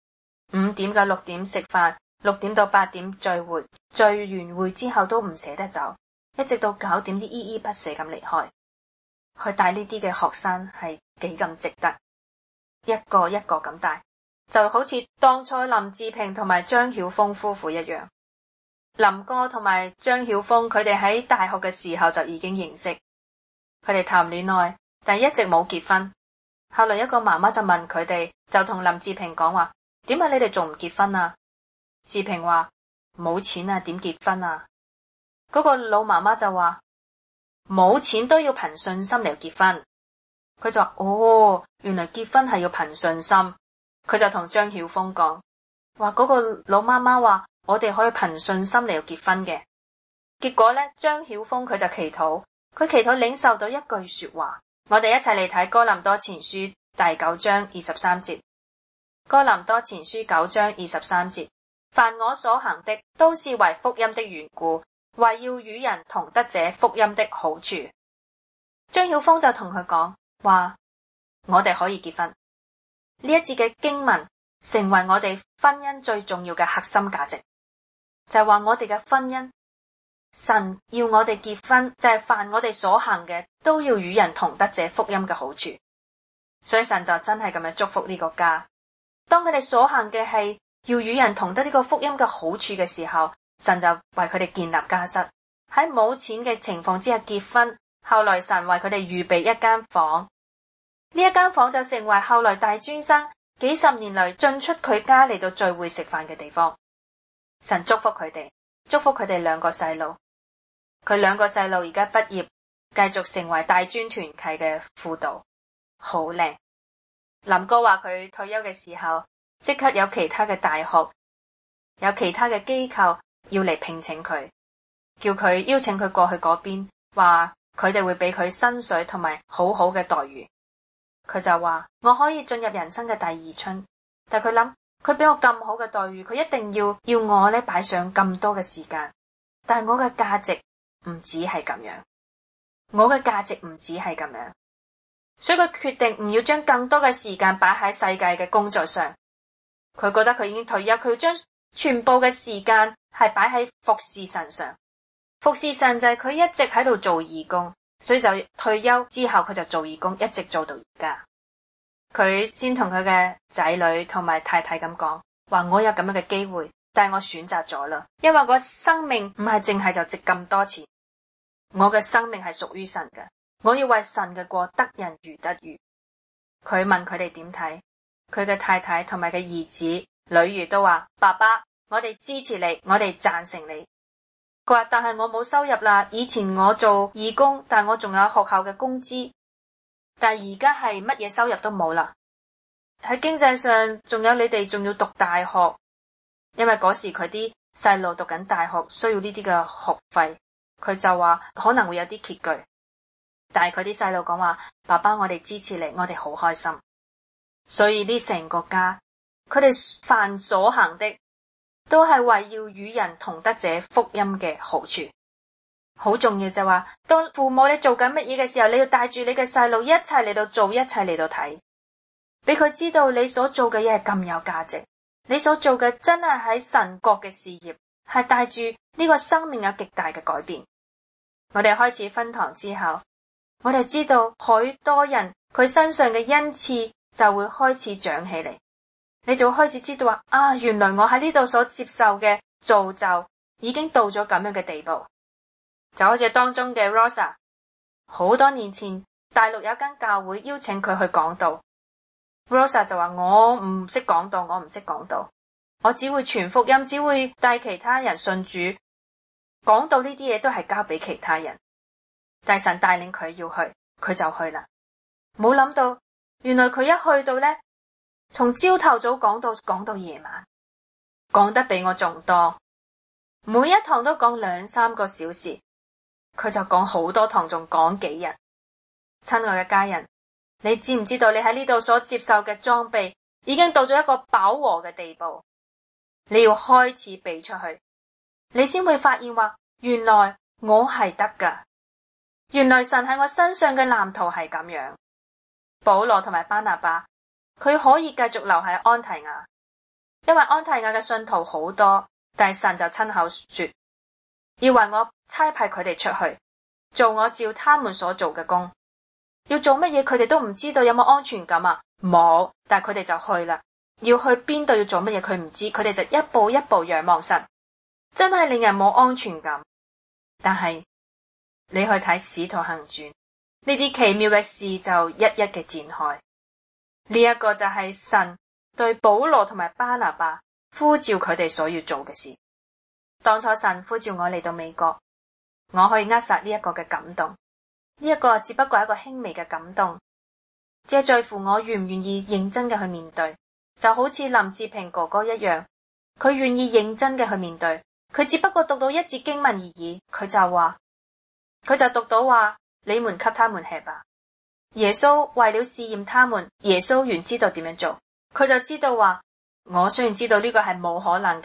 ，5點到6點食飯，6點到8點聚會，聚完會之後都唔捨得走，一直到9點啲依依不捨咁離開。去帶呢啲嘅學生係幾咁值得，一個一個咁帶。就好似當初林志平同埋張曉峰夫婦一樣，林哥同埋張曉峰佢哋喺大學嘅時候就已經認識，佢哋談戀愛，但係一直冇結婚。後來一個媽媽就問佢哋，就同林志平講話，點解你哋仲唔結婚啊？志平話冇錢啊，點結婚啊？嗰個老媽媽就話冇錢都要憑信心嚟結婚。佢就話哦，原來結婚係要憑信心。佢就同張曉峰講話，嗰個老媽媽話我哋可以憑信心嚟結婚嘅。結果呢，張曉峰佢就祈禱，佢祈禱領受到一句說話。我哋一齊嚟睇哥林多前書第9章23節。哥林多前書9章23節， 凡我所行的，都是為福音的緣故，為要與人同得這福音的好處。張曉峰就同佢講話，我哋可以結婚。呢一節嘅經文成為我哋婚姻最重要嘅核心價值，就係話我哋嘅婚姻，神要我哋結婚，就係凡我哋所行嘅，都要與人同得這福音嘅好處。所以神就真係咁樣祝福呢個家。當佢哋所行嘅係要與人同得呢個福音嘅好處嘅時候，神就為佢哋建立家室。喺冇錢嘅情況之下結婚，後來神為佢哋預備一間房，呢一間房就成為後來大專生幾十年嚟進出佢家嚟到聚會食飯嘅地方。神祝福佢哋，祝福佢哋兩個細路。佢兩個細路而家畢業，繼續成為大專團契嘅輔導，好靚。林哥話佢退休嘅時候，即刻有其他嘅大學，有其他嘅機構要嚟聘請佢，叫佢邀請佢過去嗰邊，話佢哋會俾佢薪水同埋好好嘅待遇。佢就話我可以進入人生嘅第二春，但佢諗佢俾我咁好嘅待遇，佢一定要我咧擺上咁多嘅時間，但係我嘅價值唔止係咁樣，我嘅價值唔止係咁樣，所以佢決定唔要將更多嘅時間擺喺世界嘅工作上。佢覺得佢已經退休，佢要將全部嘅時間係擺喺服侍神上。服侍神就係佢一直喺度做義工，所以就退休之後佢就做義工，一直做到而家。佢先同佢嘅仔女同埋太太咁講，話我有咁樣嘅機會，但係我選擇咗啦，因為我生命唔係淨係就值咁多錢，我嘅生命係屬於神嘅，我要為神嘅國得人如得魚。佢問佢哋點睇，佢嘅太太同埋嘅兒子女兒都話，爸爸，我哋支持你，我哋贊成你。佢話但係我冇收入啦，以前我做義工，但我仲有學校嘅工資，但係而家係乜嘢收入都冇啦。喺經濟上仲有你哋仲要讀大學，因為嗰時佢啲細路讀緊大學需要呢啲嘅學費，佢就話可能會有啲拮據，但係佢啲細路講話，爸爸，我哋支持你，我哋好開心。所以呢成個家，佢哋凡所行的，都係為要與人同得這福音嘅好處。好重要就話，當父母你做緊乜嘢嘅時候，你要帶住你嘅細路一齊嚟到做，一齊嚟到睇，俾佢知道你所做嘅嘢係咁有價值，你所做嘅真係喺神國嘅事業，係帶住呢個生命有極大嘅改變。我哋開始分堂之後，我哋知道許多人佢身上嘅恩賜就會開始長起嚟，你就會開始知道話，啊，原來我喺呢度所接受嘅造就已經到咗咁樣嘅地步。就好似當中嘅 Rosa， 好多年前大陸有一間教會邀請佢去講道， Rosa 就話我唔識講道，我唔識講道，我只會傳福音，只會帶其他人信主，講道呢啲嘢都係交俾其他人。但神帶領佢要去，佢就去啦。冇諗到原來佢一去到呢，從朝頭早講到夜晚，講得比我仲多，每一堂都講2-3個小時，佢就講好多堂，仲講幾日。親愛嘅家人，你知唔知道你喺呢度所接受嘅裝備已經到咗一個飽和嘅地步？你要開始俾出去，你先會發現話，原來我係得噶，原來神喺我身上嘅藍圖係咁樣。保羅同埋巴拿巴，佢可以繼續留喺安提亞，因為安提亞嘅信徒好多，但係神就親口說，要為我差派佢哋出去，做我照他們所做嘅工。要做乜嘢佢哋都唔知道，有冇安全感啊？冇，但係佢哋就去啦。要去邊度，要做乜嘢佢唔知，佢哋就一步一步仰望神，真係令人冇安全感。但係你去睇使徒行傳，呢啲奇妙嘅事就一一嘅展開。呢一個就係神對保羅同埋巴拿巴呼召佢哋所要做嘅事。當初神呼召我嚟到美國，我可以扼殺呢一個嘅感動，呢一個只不過係一個輕微嘅感動，只係在乎我願唔願意認真嘅去面對。就好似林志平哥哥一樣，佢願意認真嘅去面對，佢只不過讀到一節經文而已，佢就讀到話，你們給他們吃吧。耶穌為了試驗他們，耶穌原知道點樣做，佢就知道話，我雖然知道呢個係冇可能嘅，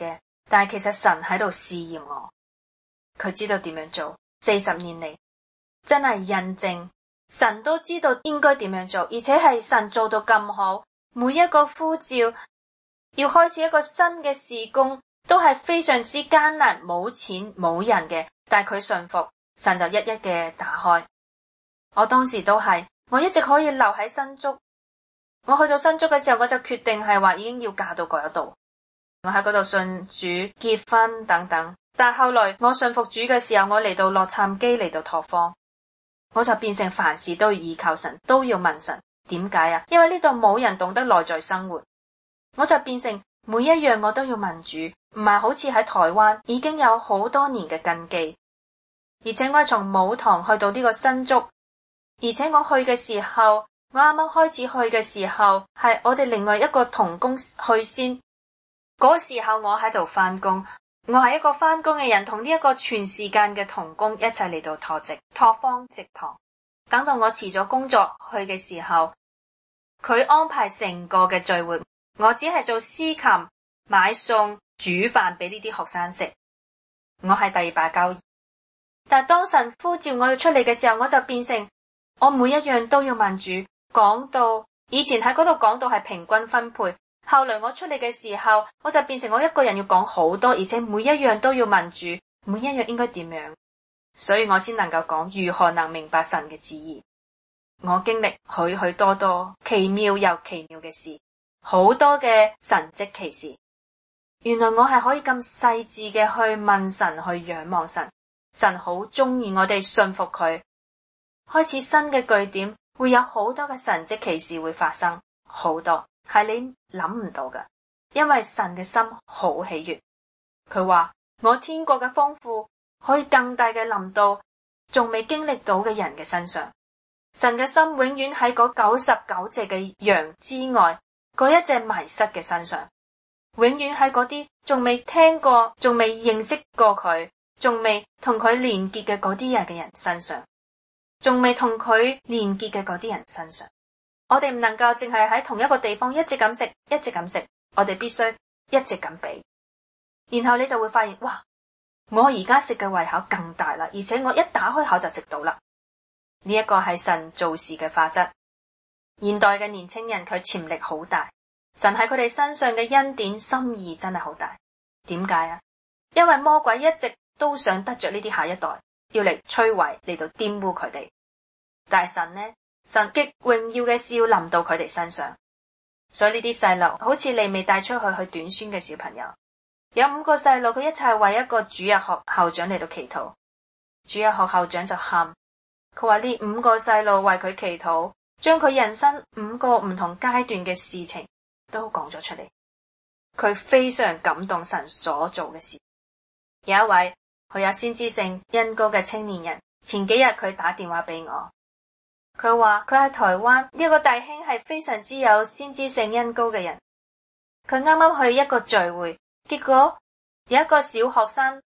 但係其實神喺度試驗我，佢知道點樣做。40年嚟真係印證，神都知道應該點樣做，而且係神做到咁好。每一個呼召要開始一個新嘅事工，都係非常之艱難，冇錢冇人嘅，但係佢信服，神就一一嘅打開。我當時都係，我一直可以留喺新竹。我去到新竹嘅時候，我就決定係話已經要嫁到嗰一度，我喺嗰度信主、結婚等等。但係後來我信服主嘅時候，我嚟到洛杉磯，嚟到拓荒，我就變成凡事都要依靠神，都要問神。點解啊？因為呢度冇人懂得內在生活，我就變成每一樣我都要問主，唔係好似喺台灣已經有好多年嘅根基。而且我係從母堂去到呢個新竹，而且我去嘅時候，我啱啱開始去嘅時候，係我哋另外一個同工去先。嗰時候我喺度返工，我係一個返工嘅人，同呢一個全時間嘅同工一齊嚟到拓荒植堂。等到我辭咗工作去嘅時候，佢安排成個嘅聚會，我只係做司琴、買餸、煮飯俾呢啲學生食。我係第二把交椅。但係當神呼召我要出嚟嘅時候，我就變成我每一樣都要問主。講道以前喺嗰度講道係平均分配，後來我出嚟嘅時候，我就變成我一個人要講好多，而且每一樣都要問主，每一樣應該點樣，所以我先能夠講如何能明白神嘅旨意。我經歷許許多多奇妙又奇妙嘅事，好多嘅神蹟奇事。原來我係可以咁細緻嘅去問神，去仰望神。神好中意我哋信服佢，開始新嘅據點，會有好多嘅神蹟奇事會發生，好多係你諗唔到㗎。因為神嘅心好喜悅，佢話我天國嘅豐富可以更大嘅臨到仲未經歷到嘅人嘅身上。神嘅心永遠喺嗰99隻嘅羊之外，嗰一隻迷失嘅身上，永遠喺嗰啲仲未聽過、仲未認識過佢、仲未同佢連結嘅嗰啲人嘅人身上，仲未同佢連結嘅嗰啲人身上。我哋唔能夠淨係喺同一個地方一直咁食，一直咁食，我哋必須一直咁俾。然後你就會發現，哇！我而家食嘅胃口更大啦，而且我一打開口就食到啦。呢一個係神做事嘅法則。現代嘅年輕人佢潛力好大，神喺佢哋身上嘅恩典心意真係好大。點解啊？因為魔鬼一直都想得着呢啲下一代，要嚟摧毀，嚟到玷污佢哋。但係神呢？神極榮耀嘅事要臨到佢哋身上。所以呢啲細路好似你未帶出去短宣嘅小朋友，有5個細路，佢一齊為一個主日學校長嚟到祈禱。主日學校長就喊，佢話呢5個細路為佢祈禱，將佢人生5個唔同階段嘅事情都講咗出嚟。佢非常感動神所做嘅事。有一位佢有先知性恩膏嘅青年人，前幾日佢打電話俾我，佢話佢喺台灣呢個弟兄係非常之有先知性恩膏嘅人。佢啱啱去一個聚會，結果有一個小學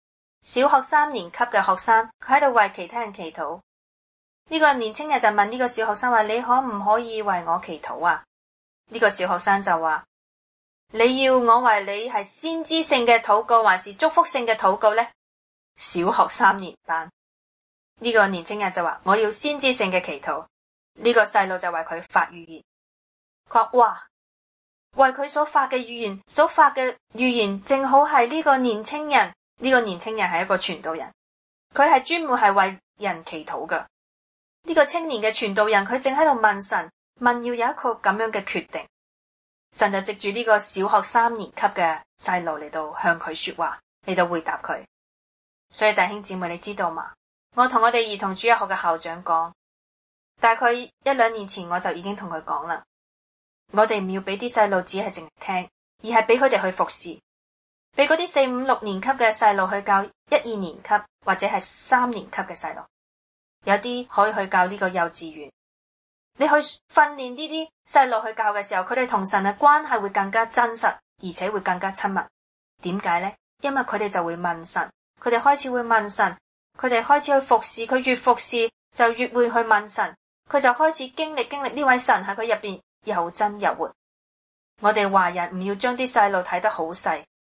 3年級嘅學生，佢喺度為其他人祈禱。呢個年輕人就問呢個小學生話：你可唔可以為我祈禱啊？呢個小學生就話：你要我為你係先知性嘅禱告，還是祝福性嘅禱告呢？小學3年班，呢個年輕人就話：我要先知性嘅祈禱。呢個細路就為佢發預言。佢話：哇，為佢所發嘅預言正好係呢個年輕人。呢個年輕人係一個傳道人，佢係專門係為人祈禱㗎。呢個青年嘅傳道人，佢正喺度問神，問要有一個咁樣嘅決定。神就藉住呢個小學3年級嘅細路嚟到向佢說話，嚟到回答佢。所以弟兄姊妹，你知道嘛？我同我哋兒童主日學嘅校長講，大概1-2年前我就已經同佢講啦。我哋唔要俾啲細路只係淨係聽，而係俾佢哋去服侍，俾嗰啲4、5、6年級嘅細路去教1、2年級或者係3年級嘅細路。有啲可以去教呢個幼稚園。你去訓練呢啲細路去教嘅時候，佢哋同神嘅關係會更加真實，而且會更加親密。點解呢？因為佢哋就會問神，佢哋開始會問神，佢哋開始去服侍，佢越服侍就越會去問神，佢就開始經歷呢位神喺佢入邊又真又活。我哋華人唔要將啲細路睇得好細，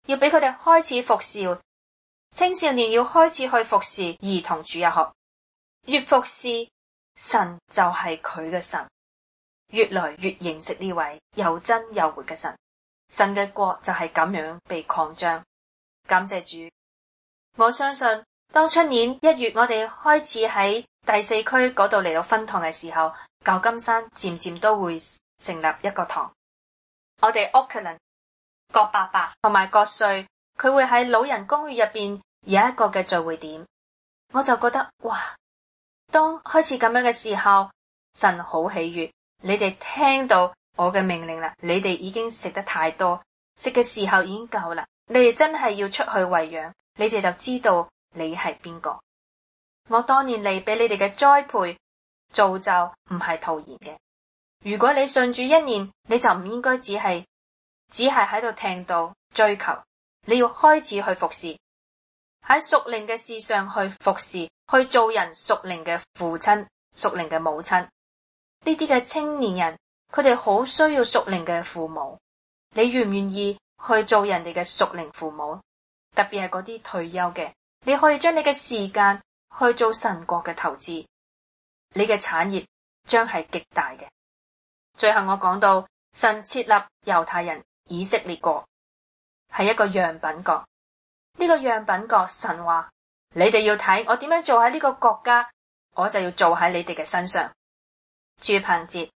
要俾佢哋開始服侍，青少年要開始去服侍兒童主日學，越服侍神就係佢嘅神，越來越認識呢位又真又活嘅神，神嘅國就係咁樣被擴張。感謝主，我相信當出年1月我哋開始喺第4區嗰度嚟到分堂嘅時候，舊金山漸漸都會成立一個堂。我哋 Oakland、葛伯伯同埋葛瑞，佢會喺老人公寓入邊有一個嘅聚會點。我就覺得哇，當開始咁樣嘅時候，神好喜悅，你哋聽到我嘅命令啦，你哋已經食得太多，食嘅時候已經夠啦，你哋真係要出去餵養，你哋就知道你係邊個。我多年嚟俾你哋嘅栽培造就唔係徒然嘅。如果你信主1年，你就唔應該只係喺度聽到追求，你要開始去服侍，喺屬靈嘅事上去服侍，去做人屬靈嘅父親、屬靈嘅母親。呢啲嘅青年人，佢哋好需要屬靈嘅父母。你願唔願意去做人哋嘅屬靈父母？特別係嗰啲退休嘅，你可以將你嘅時間去做神國嘅投資，你嘅產業將係極大嘅。最後我講到，神設立猶太人以色列國，係一個樣品國。呢個樣品國，神話你哋要睇我點樣做喺呢個國家，我就要做喺你哋嘅身上。住棚節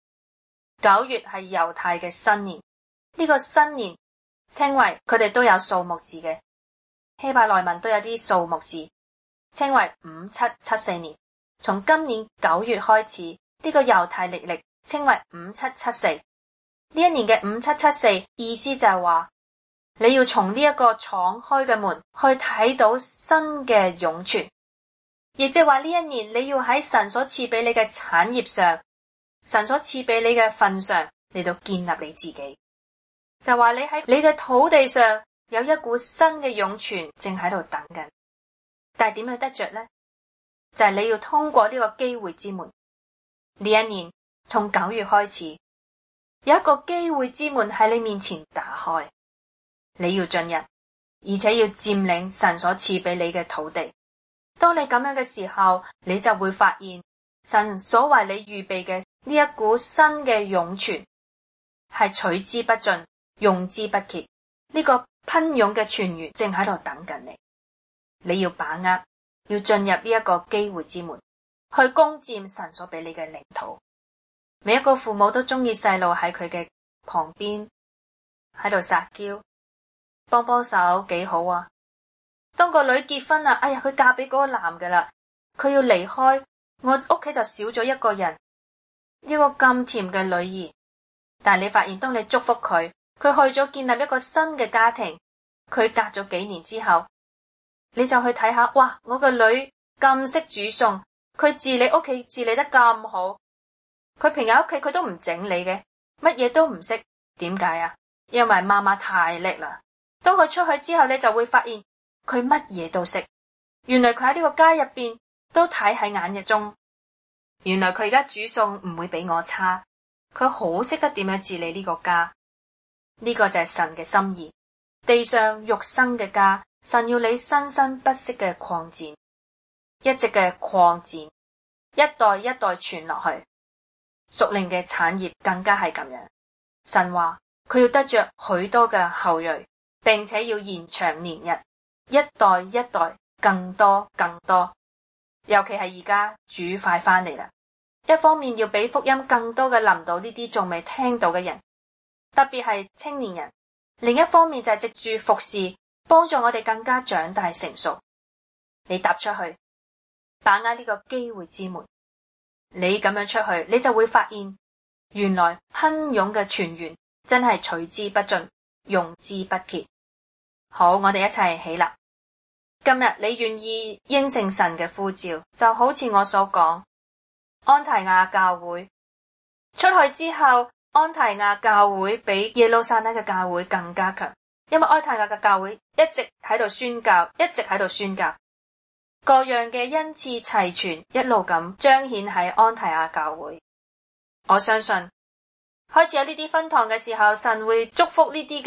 9月係猶太嘅新年，呢個新年稱為，佢哋都有數目字嘅，希伯來文都有啲數目字，稱為5774年。從今年9月開始，呢個猶太曆稱為5774。呢一年嘅5774意思就係話，你要從呢一個敞開嘅門去睇到新嘅湧泉，亦即係話呢一年你要喺神所賜俾你嘅產業上，神所賜俾你嘅份上嚟到建立你自己。就話你喺你嘅土地上有一股新嘅湧泉正喺度等緊，但係點樣得着呢？就係你要通過呢個機會之門。呢一年從9月開始，有一個機會之門喺你面前打開，你要進入，而且要佔領神所賜俾你嘅土地。當你咁樣嘅時候，你就會發現神所為你預備嘅呢一股新嘅湧泉係取之不盡，用之不竭。呢個噴湧嘅泉源正喺度等緊你，你要把握，要進入呢一個機會之門，去攻佔神所俾你嘅領土。每一個父母都中意細路喺佢嘅旁邊喺度撒嬌，幫幫手幾好啊。當個女結婚啦，哎呀，佢嫁俾嗰個男嘅啦，佢要離開，我屋企就少咗一個人，一個咁甜嘅女兒。但係你發現，當你祝福佢，佢去咗建立一個新嘅家庭，佢隔咗幾年之後，你就去睇下，哇，我個女咁識煮餸，佢治理屋企治理得咁好，佢平日屋企佢都唔整理嘅，乜嘢都唔識。點解啊？因為媽媽太叻啦。當佢出去之後，你就會發現佢乜嘢都識。原來佢喺呢個家入邊都睇喺眼中，原來佢而家煮餸唔會比我差，佢好識得點樣治理呢個家。呢個就係神嘅心意，地上肉身嘅家，神要你生生不息嘅擴展，一直嘅擴展，一代一代傳落去。屬靈嘅產業更加係咁樣，神話佢要得着許多嘅後裔，並且要延長年日，一代一代更多更多。尤其係而家主快翻嚟啦，一方面要俾福音更多嘅臨到呢啲仲未聽到嘅人，特別係青年人；另一方面就係藉住服侍，幫助我哋更加長大成熟。你踏出去，把握呢個機會之門。你咁樣出去，你就會發現原來噴湧嘅泉源真係取之不盡，用之不竭。好，我哋一齊起立。今日你願意應承神嘅呼召，就好似我所講，安提亞教會出去之後，安提亞教會比耶路撒冷嘅教會更加強，因為安提亞嘅教會一直喺度宣教，一直喺度宣教。各樣嘅恩賜齊全，一路咁彰顯喺安提亞教會。我相信開始有呢啲分堂嘅時候，神會祝福呢啲嘅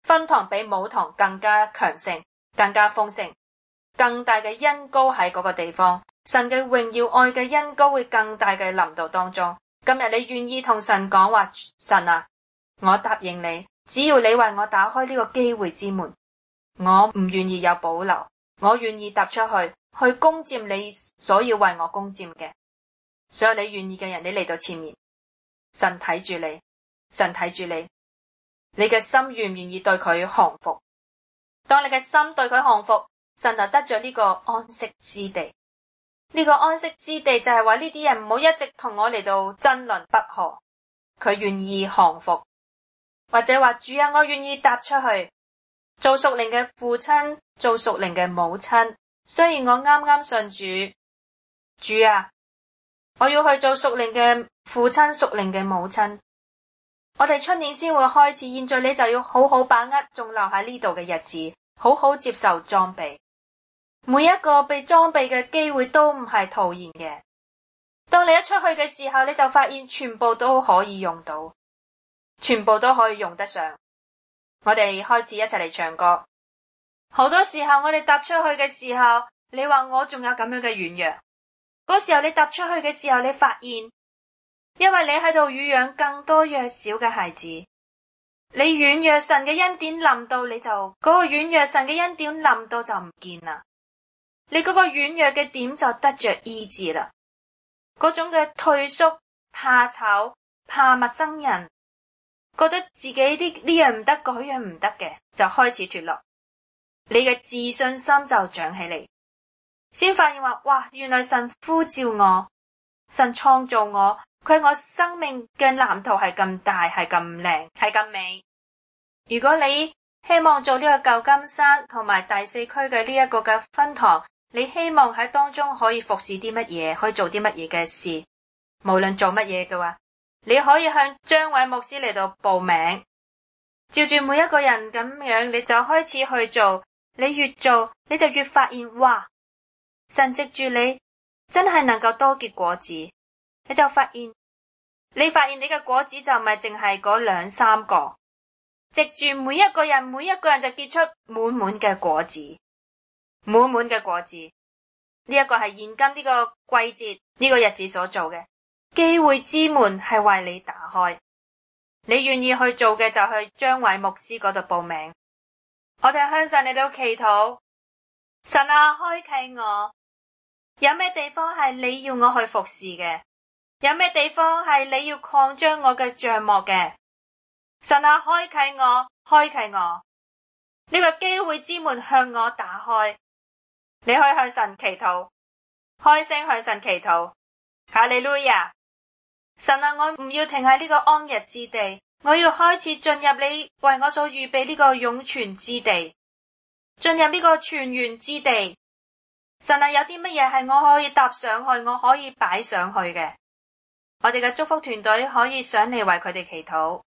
分堂比母堂更加強盛，更加豐盛，更大嘅恩膏喺嗰個地方，神嘅榮耀愛嘅恩膏會更大嘅臨到當中。今日你願意同神講話，神啊，我答應你，只要你為我打開呢個機會之門，我唔願意有保留，我願意踏出去攻佔你所要為我攻佔嘅。所有你願意嘅人，你嚟到前面，神睇住你，神睇住你，你嘅心願唔願意對佢降服？當你嘅心對佢降服，神就得咗呢個安息之地。呢個安息之地就係話呢啲人唔好一直同我嚟到爭論不和，佢願意降服，或者話主啊，我願意踏出去做屬靈嘅父親，做屬靈嘅母親。雖然我啱啱信主，主啊，我要去做屬靈嘅父親，屬靈嘅母親。我哋出年先會開始，現在你就要好好把握仲留喺呢度嘅日子，好好接受裝備。每一個被裝備嘅機會都唔係徒然嘅。當你一出去嘅時候，你就發現全部都可以用到，全部都可以用得上。我哋開始一齊嚟唱歌。好多時候我哋踏出去嘅時候，你話我仲有咁樣嘅軟弱。嗰時候你踏出去嘅時候，你發現，因為你喺度乳養更多弱小嘅孩子，你軟弱，神嘅恩典臨到你就嗰個軟弱，神嘅恩典臨到就唔見啦。你嗰個軟弱嘅點就得着醫治啦。嗰種嘅退縮、怕醜、怕陌生人，覺得自己呢樣唔得，嗰樣唔得嘅，就開始脫落。你嘅自信心就長起嚟，先發現話，哇，原來神呼召我，神創造我，佢係我生命嘅藍圖係咁大，係咁靚，係咁美。如果你希望做呢個舊金山同埋第4區嘅呢一個嘅分堂，你希望喺當中可以服侍啲乜嘢，可以做啲乜嘢嘅事，無論做乜嘢嘅話，你可以向張偉牧師嚟到報名，照住每一個人咁樣，你就開始去做。你越做，你就越發現，哇！神藉住你真係能夠多結果子。你就發現，你嘅果子就唔係淨係嗰2-3個，藉住每一個人就結出滿滿嘅果子，滿滿嘅果子。呢一個係現今呢個季節呢個日子所做嘅機會之門，係為你打開。你願意去做嘅就去張偉牧師嗰度報名。我哋向神嚟到祈禱，神啊，開啟我，有咩地方係你要我去服侍嘅？有咩地方係你要擴張我嘅帳幕嘅？神啊，開啟我，開啟我，呢個機會之門向我打開。你可以向神祈禱，開聲向神祈禱。哈利路亞！神啊，我唔要停喺呢個安逸之地，我要開始進入你為我所預備呢個湧泉之地，進入呢個泉源之地。神啊，有啲乜嘢係我可以搭上去，我可以擺上去嘅？我哋嘅祝福團隊可以上嚟為佢哋祈禱。